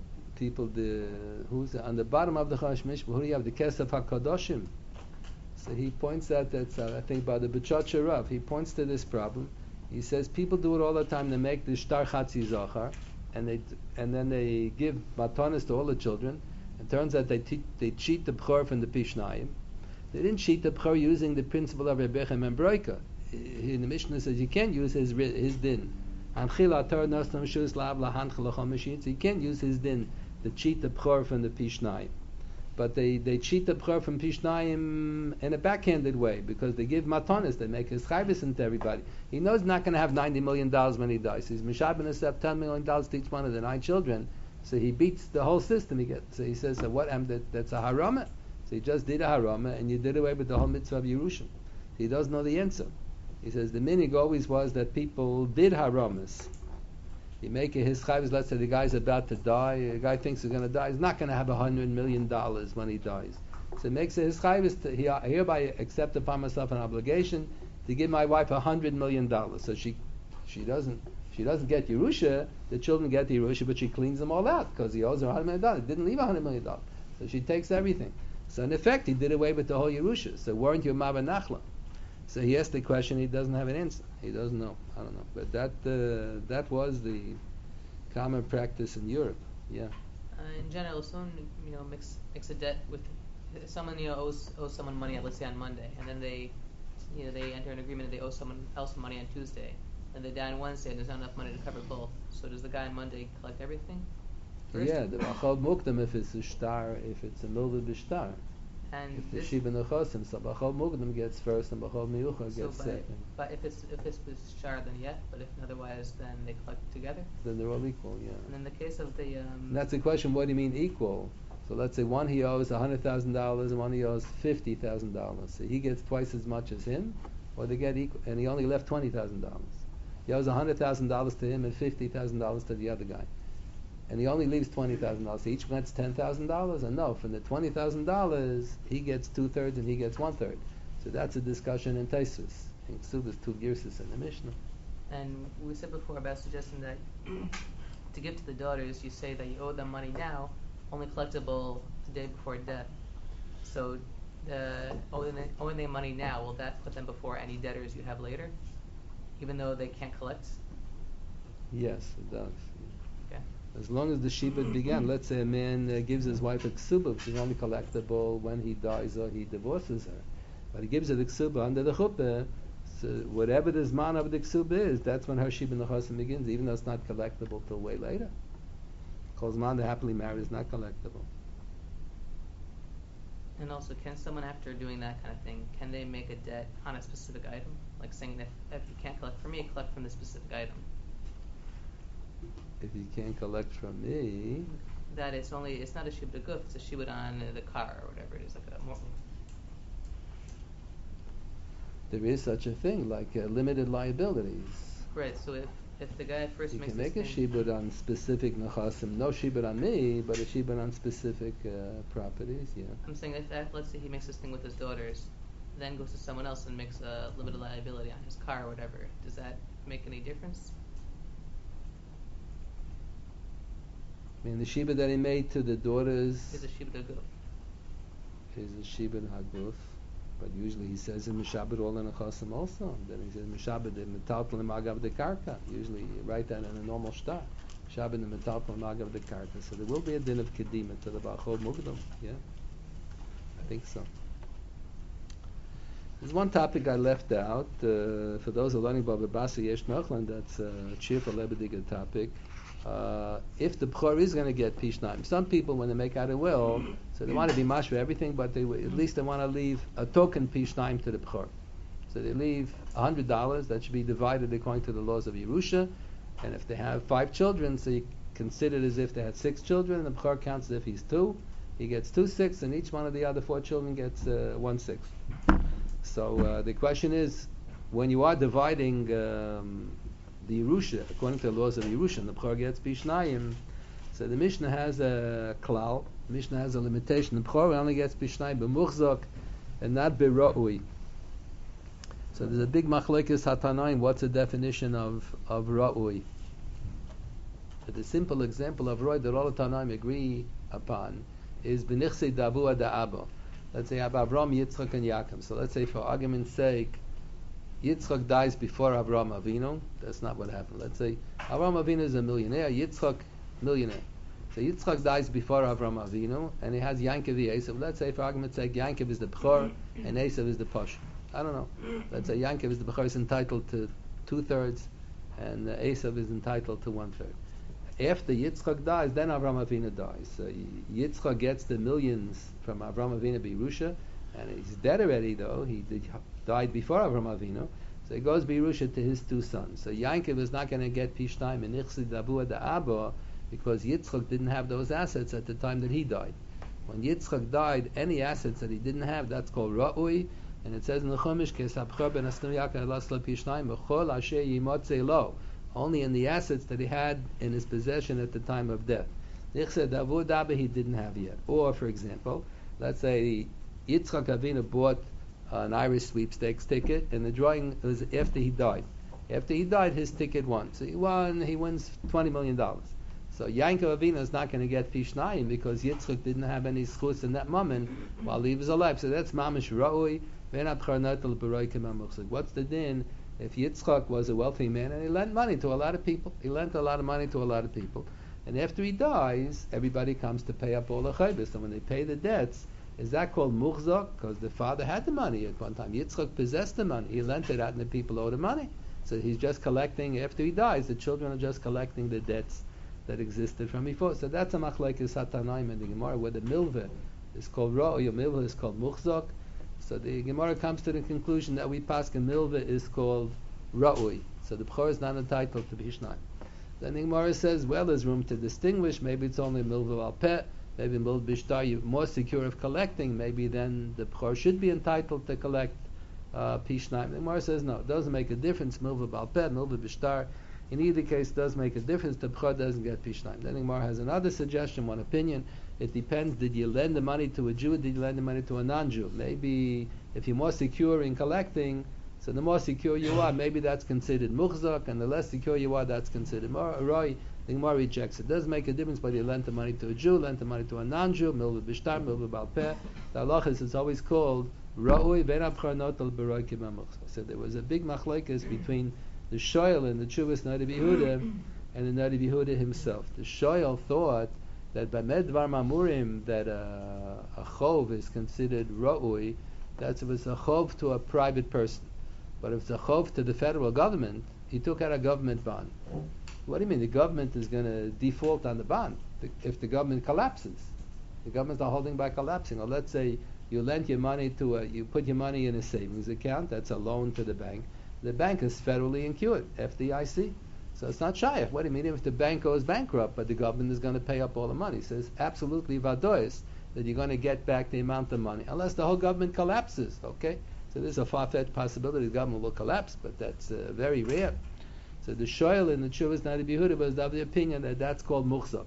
Who's on the bottom of the Chumash Mishpah? Who do you have? The Kesef HaKadoshim. So he points out that I think by the B'chot Rav, he points to this problem. He says people do it all the time. They make the Shtar Chatzi Zachar, and then they give matanis to all the children. It turns out they cheat the B'chor from the Pishnayim. They didn't cheat the B'chor using the principle of Rebechem and Broika. In the Mishnah says you can't use his din. So you can't use his din to cheat the B'chor from the Pishnayim. But they cheat the B'chor from Pishnayim in a backhanded way because they give matanis, they make his chayvus into everybody. He knows he's not going to have $90 million when he dies. He's Mishab and Asep $10 million to each one of the 9 children. So he beats the whole system. So he says, that's a harama. So he just did a harama and you did away with the whole mitzvah of Yerushin. He doesn't know the answer. He says the minig always was that people did haramas. You make his chayvus, let's say the guy's about to die, the guy thinks he's going to die, he's not going to have $100 million when he dies. So it makes his chayvus, he hereby accept upon myself an obligation to give my wife $100 million. So she doesn't get Yerusha, the children get the Yerusha, but she cleans them all out because he owes her $100 million. He didn't leave $100 million. So she takes everything. So in effect, he did away with the whole Yerusha. So weren't you Ma'av Nachla? So he asked the question, he doesn't have an answer. He doesn't know. I don't know. But that was the common practice in Europe. Yeah. In general, if someone makes a debt with someone owes someone money, let's say on Monday, and then they enter an agreement that they owe someone else money on Tuesday, and they die on Wednesday, and there's not enough money to cover both. So does the guy on Monday collect everything? First? Yeah, the Bachal Mukdam, if it's a star, if it's a milvah b'shtar. And If the this, Shiba Nechosim, so Bachal Mukdam gets first and Bachal Miyucha so gets second. but if it's shar, then yeah. But if otherwise, then they collect together. Then they're all equal, yeah. And in the case of the And that's the question, what do you mean equal? So let's say one he owes $100,000 and one he owes $50,000. So he gets twice as much as him, or they get equal, and he only left $20,000. He owes $100,000 to him and $50,000 to the other guy. And he only leaves $20,000. So each gets $10,000, and no, from the $20,000, he gets 2/3 and he gets 1/3. So that's a discussion in Taisus. In Ksubas, 2 girses in the Mishnah. And we said before about suggesting that to give to the daughters, you say that you owe them money now, only collectible the day before death. So owing them money now, will that put them before any debtors you have later, even though they can't collect? Yes, it does. Okay. As long as the Shiba began, let's say a man gives his wife a ksuba, which is only collectible when he dies or he divorces her. But he gives her the ksuba under the chuppah, so whatever the zman of the ksuba is, that's when her Shiba Nechosim begins, even though it's not collectible till way later. Because zman the happily married is not collectible. And also, can someone, after doing that kind of thing, can they make a debt on a specific item? Like saying that if you can't collect from me, collect from this specific item. If you can't collect from me, That it's not a shibud guf, it's a shibud on the car or whatever it is, like a more. there is such a thing, like limited liabilities. Right, so if the guy first You makes can make a this thing, shibud on specific nechasim, no shibud on me, but a shibud on specific properties, yeah. I'm saying if let's say he makes this thing with his daughters, then goes to someone else and makes a limited liability on his car or whatever, does that make any difference? I mean, the shibud that he made to the daughters Is a shibud guf. is a shibud haguf, but usually he says in Meshabed all in a chasim also. Then he says Meshabed in metaltal magav de karka. Usually you write that in a normal shtar. Meshabed in metaltal magav de karka. So there will be a din of kedima to the bachol mugdam. Yeah, I think so. There's one topic I left out for those who are learning Baba Basi Yesh Nachlan. That's a cheerful lebediga topic. If the bchor is going to get pishnaim, some people when they make out a will, so they want to be mash for everything, but at least they want to leave a token pishnaim to the bchor. So they leave $100 that should be divided according to the laws of Yerusha, and if they have 5 children, so you consider it as if they had 6 children, and the bchor counts as if he's 2. He gets 2/6, and each one of the other 4 children gets 1/6. So the question is, when you are dividing the Yerusha, according to the laws of Yerusha, and the Bchor gets Pishnayim, so the Mishnah has a klal, the Mishnah has a limitation. The Bchor only gets Pishnayim b'muchzak and not b'ra'ui. So there's a big machlekes hatanaim, what's the definition of ra'ui? But the simple example of ra'ui that all the Tanaim agree upon is b'nichse davua da'abo. Let's say Avraham, Yitzchak, and Yaakov. So let's say for argument's sake, Yitzchak dies before Avraham Avinu. That's not what happened. Let's say Avraham Avinu is a millionaire, Yitzchak millionaire. So Yitzchak dies before Avraham Avinu, and he has Yankov the Esav. Let's say for argument's sake, Yankov is the Bechor and Esav is the Posh. I don't know. Let's say Yankov is the Bechor, is entitled to 2/3, and Esav is entitled to 1/3. After Yitzchak dies, then Avraham Avinu dies. So Yitzchak gets the millions from Avraham Avinu B'Yerusha, and he's dead already though. He died before Avraham Avinu, so he goes B'Yerusha to his 2 sons. So Yankov is not going to get Pishnayim and Nichsi Dabua Da'aba because Yitzchak didn't have those assets at the time that he died. When Yitzchak died, any assets that he didn't have, that's called Ra'ui, and it says in the Chumash, Kesabchor ben Asnu Yaakov Elas Pishnayim B'Chol Asher Yimotzei Lo. Only in the assets that he had in his possession at the time of death. Nichse Davud Abba he didn't have yet. Or, for example, let's say Yitzchak Avinu bought an Irish sweepstakes ticket, and the drawing was after he died. After he died, his ticket won. So he wins $20 million. So Yankov Avinu is not going to get Pishnayim because Yitzchak didn't have any schus in that moment while he was alive. So that's Mamish Ra'ui. What's the din? If Yitzchak was a wealthy man and he lent money to a lot of people, and after he dies, everybody comes to pay up all the chaybis. And when they pay the debts, Is that called muchzak? Because the father had the money at one time. Yitzchak possessed the money. He lent it out and the people owe the money. So he's just collecting, after he dies, the children are just collecting the debts that existed from before. So that's a machlekes hatanaim in the Gemara, where the milveh is called ra'ui, or milveh is called muchzak. So the Gemara comes to the conclusion that we paskin milveh is called ra'ui. So the b'chor is not entitled to bishnayim. Then the Gemara says, well, there's room to distinguish. Maybe it's only milveh al peh. Maybe milveh bishtar, you're more secure of collecting. Maybe then the b'chor should be entitled to collect pishnayim. The Gemara says no, it doesn't make a difference. Milveh bal peh, milveh bishtar. In either case, it does make a difference. The b'chor doesn't get pishnayim. Then the Gemara has another suggestion, one opinion. It depends. Did you lend the money to a Jew? Or did you lend the money to a non-Jew? Maybe if you're more secure in collecting, so the more secure you are, maybe that's considered muchzak, and the less secure you are, that's considered roi. The Gemara rejects it. It does make a difference whether you lent the money to a Jew, lent the money to a non-Jew, milveh bishtar, milveh bal peh. The halachas is always called ra'ui ben abchar notal b'roi kibam. So there was a big machlokes between the shoyel and the Chuvas Nadi Yehuda and the Nadi Yehuda himself. The shoyel thought that by medvar mamurim that a chov is considered ra'ui. That's if it's a chov to a private person. But if it's a chov to the federal government, he took out a government bond. What do you mean? The government is going to default on the bond if the government collapses. The government's not holding by collapsing. Or let's say you lent your money you put your money in a savings account. That's a loan to the bank. The bank is federally insured, FDIC. So it's not shaykh. What do you mean if the bank goes bankrupt, but the government is going to pay up all the money? So it's absolutely vadois that you're going to get back the amount of money, unless the whole government collapses. Okay. So there's a far-fetched possibility the government will collapse, but that's very rare. So the shoyel in the Chuvas Nadi Yehuda was of the opinion that that's called muchzak.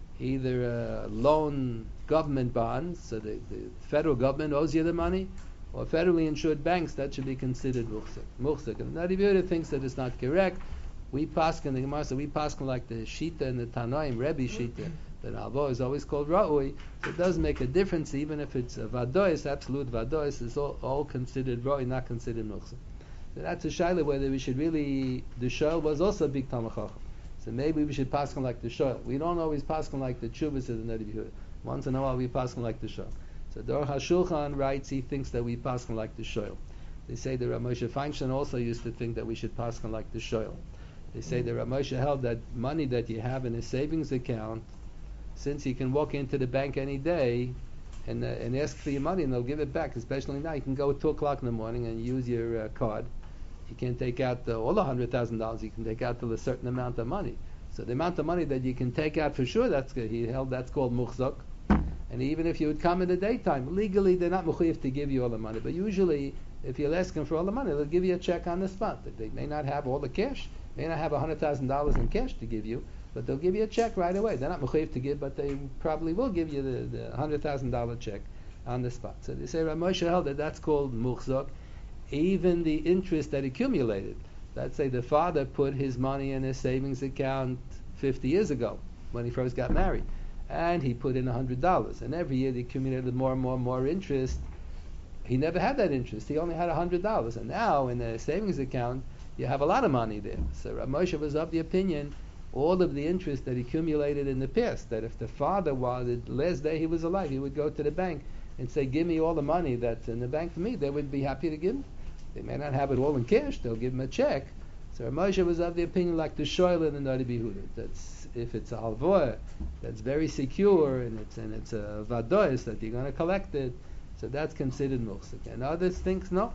Either loan government bonds, so the federal government owes you the money, or federally insured banks, that should be considered muchzak. And Nadi Yehuda thinks that it's not correct. We paskin, the Gemara said, we paskin like the Shita and the Tanoim, Rebbe Shita, that Alvo is always called Ra'ui. So it doesn't make a difference, even if it's a Vadois, absolute Vadois, it's all considered Ra'ui, not considered muchzak. So that's a shaila whether we should really, the shoyel was also a big Talmid Chacham. So maybe we should paskin like the shoyel. We don't always paskin like the Chuvas of the Nadi Yehuda. Once in a while we paskin like the shoyel. So Dor HaShulchan writes, he thinks that we paskin like the shoyel. They say the Rav Moshe Feinstein also used to think that we should paskin like the shoyel. They say the Rav Moshe held that money that you have in a savings account, since you can walk into the bank any day and ask for your money and they'll give it back, especially now you can go at 2 o'clock in the morning and use your card. You can't take out all the $100,000. You can take out till a certain amount of money. So the amount of money that you can take out for sure, that's good. He held that's called muchzak. And even if you would come in the daytime, legally they're not mechuyev to give you all the money. But usually, if you're asking for all the money, they'll give you a check on the spot. They may not have all the cash, may not have $100,000 in cash to give you, but they'll give you a check right away. They're not mechuyev to give, but they probably will give you the $100,000 check on the spot. So they say Rav Moshe held that that's called muchzak. Even the interest that accumulated. Let's say the father put his money in a savings account 50 years ago when he first got married, and he put in $100, and every year they accumulated more and more interest. He never had that interest. He only had $100, and now in a savings account you have a lot of money there. So Rav Moshe was of the opinion all of the interest that accumulated in the past, that if the father the last day he was alive, he would go to the bank and say, give me all the money that's in the bank for me, they would be happy to give him. They may not have it all in cash, they'll give him a check. So Rav Moshe was of the opinion like the shoyel in the Nadi Yehuda. That's if it's a halvoah, that's very secure, and it's a vadois that you're going to collect it, so that's considered muchzak. And others think no.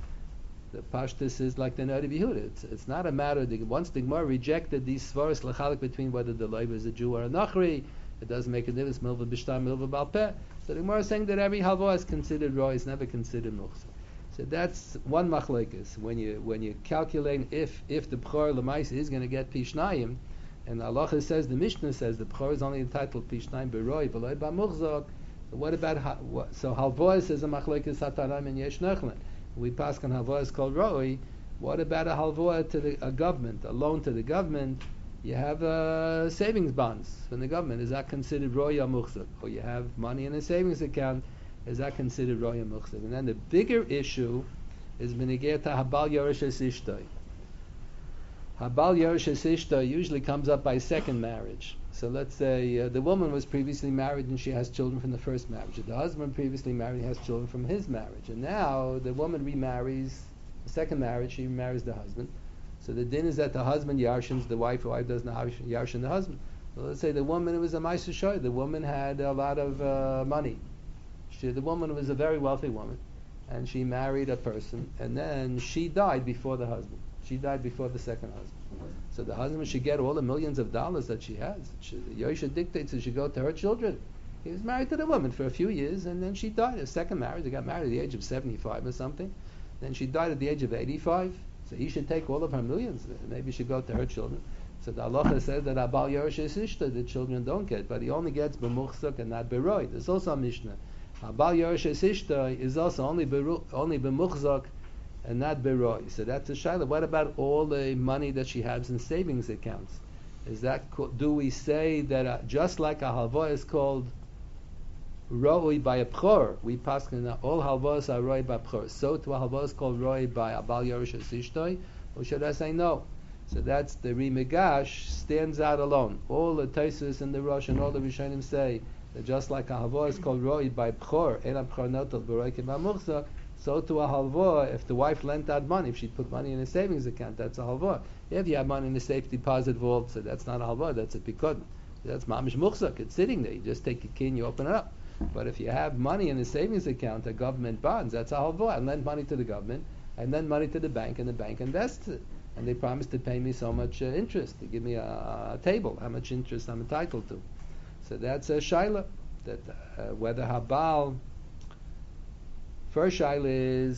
The pashtus is like the Nadi Yehuda. It's not a matter. Once the Gemara rejected these svaros lechalik between whether the loiv is a Jew or a nachri, it doesn't make a difference. Milveh bishtar, milveh bal peh. So the Gemara is saying that every halvoah is considered raw, is never considered muchzak. So that's one machlekes. When you calculate if the b'chor l'mais is going to get pishnayim, and Allah says, the Mishnah says the b'chor is only entitled pishnayim b'roi v'loy b'muchzak. So what about so halvois is a machlekes hataram and yesh nechlan. We pass on halvois called roi. What about a halvoa to a government, a loan to the government? You have savings bonds from the government. Is that considered roi or muchzak? Or you have money in a savings account. Is that considered roya muchzak? And then the bigger issue is b'negei to habal yoresh es ishtoi. Habal Yerush Ishta usually comes up by second marriage. So let's say the woman was previously married and she has children from the first marriage. The husband previously married has children from his marriage. And now the woman remarries, the second marriage, she remarries the husband. So the din is that the husband yarshins the wife doesn't yarshin the husband. So let's say the woman, it was a Maisa Shoy, the woman had a lot of money. The woman was a very wealthy woman. And she married a person, and then she died before the husband. She died before the second husband. So the husband should get all the millions of dollars that she has. The Yosha dictates it should go to her children. He was married to the woman for a few years, and then she died. A second marriage, they got married at the age of 75 or something. Then she died at the age of 85. So he should take all of her millions. Maybe she should go to her children. So the halacha says that Abal Yerush Ishta, the children don't get, but he only gets b'muchzak and not b'roi. There's also a Mishnah. Abal Yerush Ishta is also only b'muchzak and not beroi. So that's a shaila. What about all the money that she has in savings accounts? Is that do we say that just like a halva is called roi by a bchor, we paskin all halvas are roi by bchor. So to a halva is called roi by abal yerush esishtoi, or should I say no? So that's the Rimegash stands out alone. All the Taisus and the Rosh and all the Rishonim say that just like a halva is called roi by bchor, and a bchor notel beroi k'mamuchza. So to a halva, if the wife lent out money, if she put money in a savings account, that's a halva. If you have money in a safe deposit vault, so that's not a halva, that's a pikod. That's mamish muchzak, it's sitting there. You just take a key and you open it up. But if you have money in a savings account, a government bonds, that's a halva. I lend money to the government, I lend money to the bank, and the bank invests it. And they promise to pay me so much interest. They give me a table, how much interest I'm entitled to. So that's a shaila, that whether habal. First shaila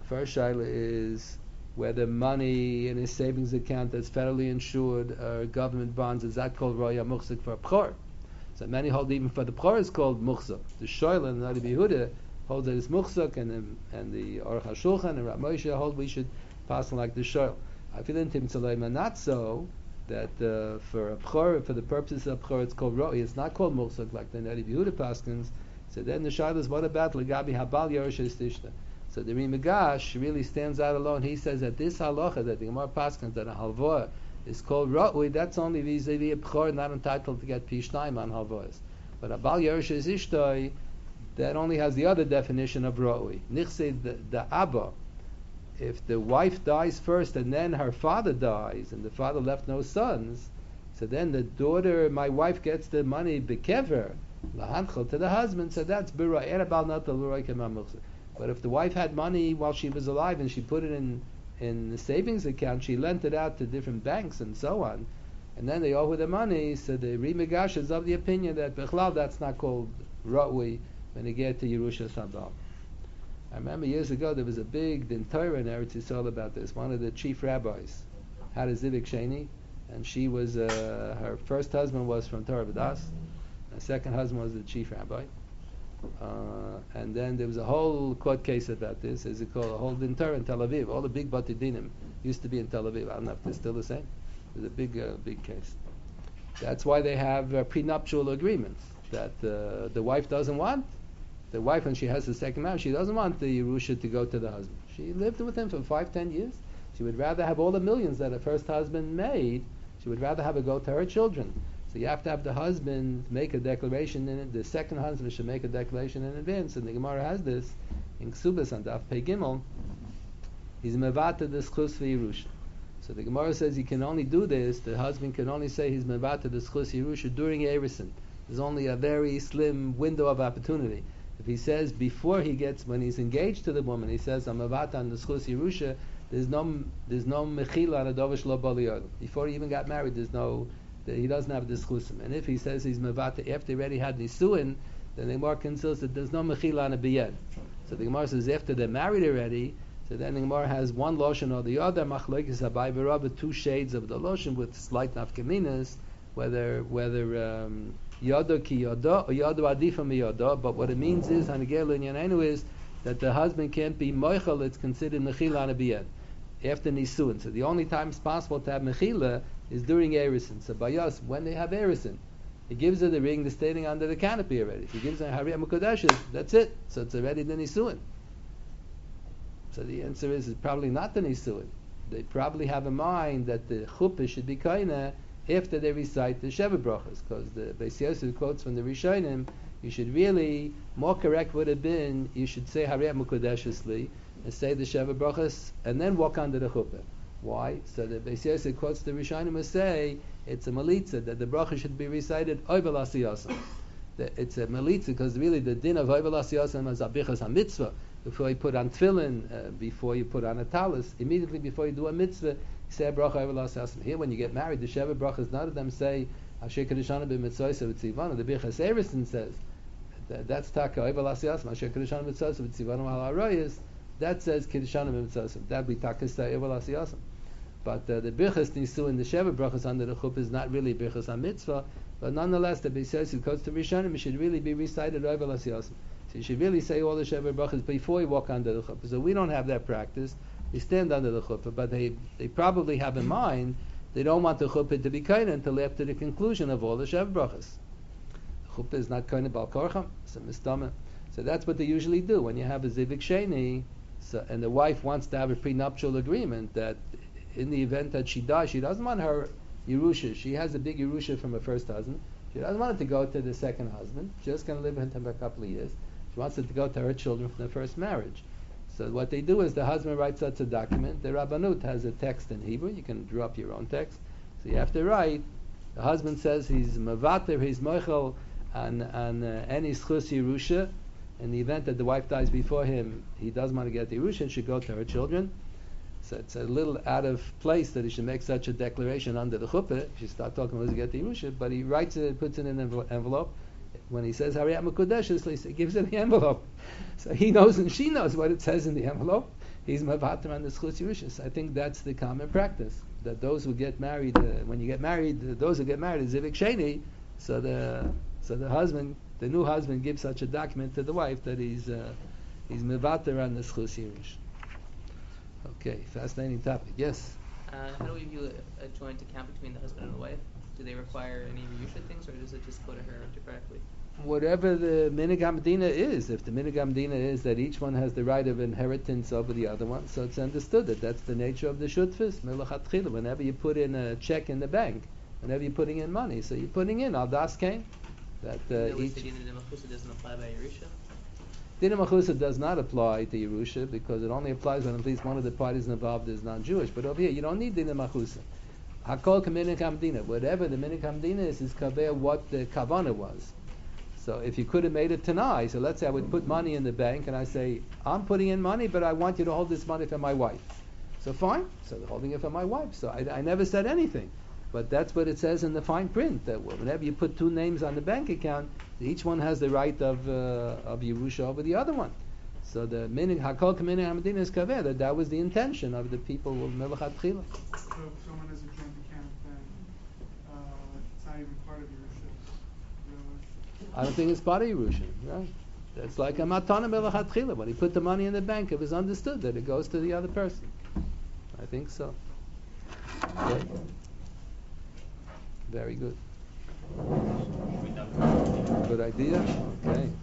is whether money in a savings account that's federally insured or government bonds, is that called roya muchzik for a bchor? So many hold even for the bchor is called muchzik. The Shoyla and the Yehuda hold that it's muchzik, and the Aruch HaShulchan and Rav Moshe hold we should pass on like the Shoyla. I feel in Tim Tzalema not so that for a bchor, for the purposes of bchor, it's called roya. It's not called muchzik like the Nadi Yehuda paskins. So then the shaila is what about legabi habal yerush estishta? So the Rimegash really stands out alone. He says that this halacha that the Gemara paskins that a halva is called ra'ui, that's only vis-a-vis a bchor not entitled to get pishnaim on halvas. But habal yerush estishta, that only has the other definition of ra'ui. Nichse the abba, if the wife dies first and then her father dies and the father left no sons, so then the daughter, my wife gets the money bekever lahanchel to the husband, so that's b'roi. But if the wife had money while she was alive and she put it in the savings account, she lent it out to different banks and so on, and then they owe her the money, so the Rimegash is of the opinion that bechlal that's not called ra'ui when they get to Yerusha Sabal. I remember years ago there was a big din Torah in Eretz Yisrael about this. One of the chief rabbis had a Zivik Sheni, and she was her first husband was from Torah B'das. The second husband was the chief rabbi. And then there was a whole court case about this, as it called, a whole din Torah in Tel Aviv. All the big Bati Dinim used to be in Tel Aviv. I don't know if they're still the same. It was a big case. That's why they have prenuptial agreements that the wife doesn't want. The wife, when she has the second marriage, she doesn't want the Yerusha to go to the husband. She lived with him for 5-10 years. She would rather have all the millions that her first husband made. She would rather have it go to her children. So you have to have the husband make a declaration in it. The second husband should make a declaration in advance. And the Gemara has this in Ksubas on Daf Pei Gimel. He's mevata the schus v'Yerusha. So the Gemara says he can only do this. The husband can only say he's mevata the schus Yerusha during Erusin. There's only a very slim window of opportunity. If he says before he gets, when he's engaged to the woman, he says I'm mevata on the schus Yerusha. There's no mechila on a dovish lo baliyod. Before he even got married, he doesn't have this chusim. And if he says he's mevata after he already had nisuin, then the Gemara considers that there's no mechila on a biyed. So the Gemara says after they're married already, so then the Gemara has one lotion or the other, machlokes habai v'rabba, two shades of the lotion with slight nafkaminas, whether yodo ki yodo or yodo adifa mi yodo. But what it means is, hanigel in yanenu is that the husband can't be moichel. It's considered mechila on a biyed after nisuin. So the only time it's possible to have mechila is during Erusin. So by us, when they have Erusin, he gives her the ring, they're standing under the canopy already. If he gives her Hariyah Mukodeshes, that's it. So it's already the Nisuin. So the answer is it's probably not the Nisuin. they probably have in mind that the chuppah should be kaina after they recite the Sheva Brachas, because the Beis Yosef quotes from the Rishonim, you should really, more correct would have been, you should say Harei Mukudeshesli, and say the Sheva Brachas, and then walk under the chuppah. Why? So the Beis Yosef quotes the Rishonim who say, it's a malitza, that the bracha should be recited Oivel Asiyasam. It's a malitza, because really the din of Oivel Asiyasam is abichas ha-mitzvah. Before you put on tefillin, before you put on a talis, immediately before you do a mitzvah, you say a bracha Oivel Asiyasam. Here, when you get married, the Sheva Brachas, none of them say Asher Kedishana b'mitzvosav v'tzivanu. The Birchas Emerson says that's taka Oivel Asiyasam. Asher Kedishana b'mitzvosav v'tzivanu al haroyos. That says Kedishana b'mitzvosav. That be taka say Oivel Asiyasam. But the Birchas Nisu in the Sheva Brachas under the chuppah is not really Birchas HaMitzvah, but nonetheless the Beis Yosef goes to Rishonim, it should really be recited Oivel Asiyasam. So you should really say all the Sheva Brachas before you walk under the chuppah. So we don't have that practice. We stand under the chuppah, but they probably have in mind they don't want the chuppah to be kaina until after the conclusion of all the Sheva Brachas. The chuppah is not kaina bal korcham, it's a mistama. So that's what they usually do when you have a zivik sheni, and the wife wants to have a prenuptial agreement that in the event that she dies, she doesn't want her Yerusha. She has a big Yerusha from her first husband. She doesn't want it to go to the second husband. She's just going to live with him for a couple of years. She wants it to go to her children from the first marriage. So what they do is the husband writes such a document. The Rabbanut has a text in Hebrew. You can draw up your own text. So you have to write. The husband says he's mavater, he's mochel, and any schus Yerusha. In the event that the wife dies before him, he doesn't want to get the Yerusha. It should go to her children. So it's a little out of place that he should make such a declaration under the chuppah. He should start talking about to get the Yerusha, but he writes it, puts it in an envelope. When he says Harei Mukudeshesli, he gives it the envelope. So he knows and she knows what it says in the envelope. He's mavater on the schus Yerusha. So I think that's the common practice, that those who get married, when you get married, those who get married is zivik sheni. So the husband, the new husband, gives such a document to the wife that he's mavater on the schus Yerusha. Okay, fascinating topic. Yes? How do we view a joint account between the husband and the wife? Do they require any Yerusha things, or does it just go to her directly? Whatever the minig hamdina is. If the minig hamdina is that each one has the right of inheritance over the other one, so it's understood that that's the nature of the shutfis, melachatchila. Whenever you put in a check in the bank, whenever you're putting in money, so you're putting in al das kain. That each... The Dina Machusa doesn't apply by Yerusha? Dina Machusa does not apply to Yerusha because it only applies when at least one of the parties involved is non-Jewish. But over here, you don't need Dina Machusa. Hakol kaminik hamdina. Whatever the minik hamdina is kaver what the kavana was. So if you could have made it tanai, so let's say I would put money in the bank and I say, I'm putting in money, but I want you to hold this money for my wife. So fine, so they're holding it for my wife. So I never said anything. But that's what it says in the fine print, that whenever you put two names on the bank account, each one has the right of Yerusha over the other one. So the minig hakol kaminig hamadina is kaver, that was the intention of the people of Melachat Tchila. So if someone has a joint account, then it's not even part of Yerusha. I don't think it's part of Yerusha. Right? It's like a matana Melachat Tchila. When he put the money in the bank, it was understood that it goes to the other person. I think so. Okay. Very good. Good idea. Okay.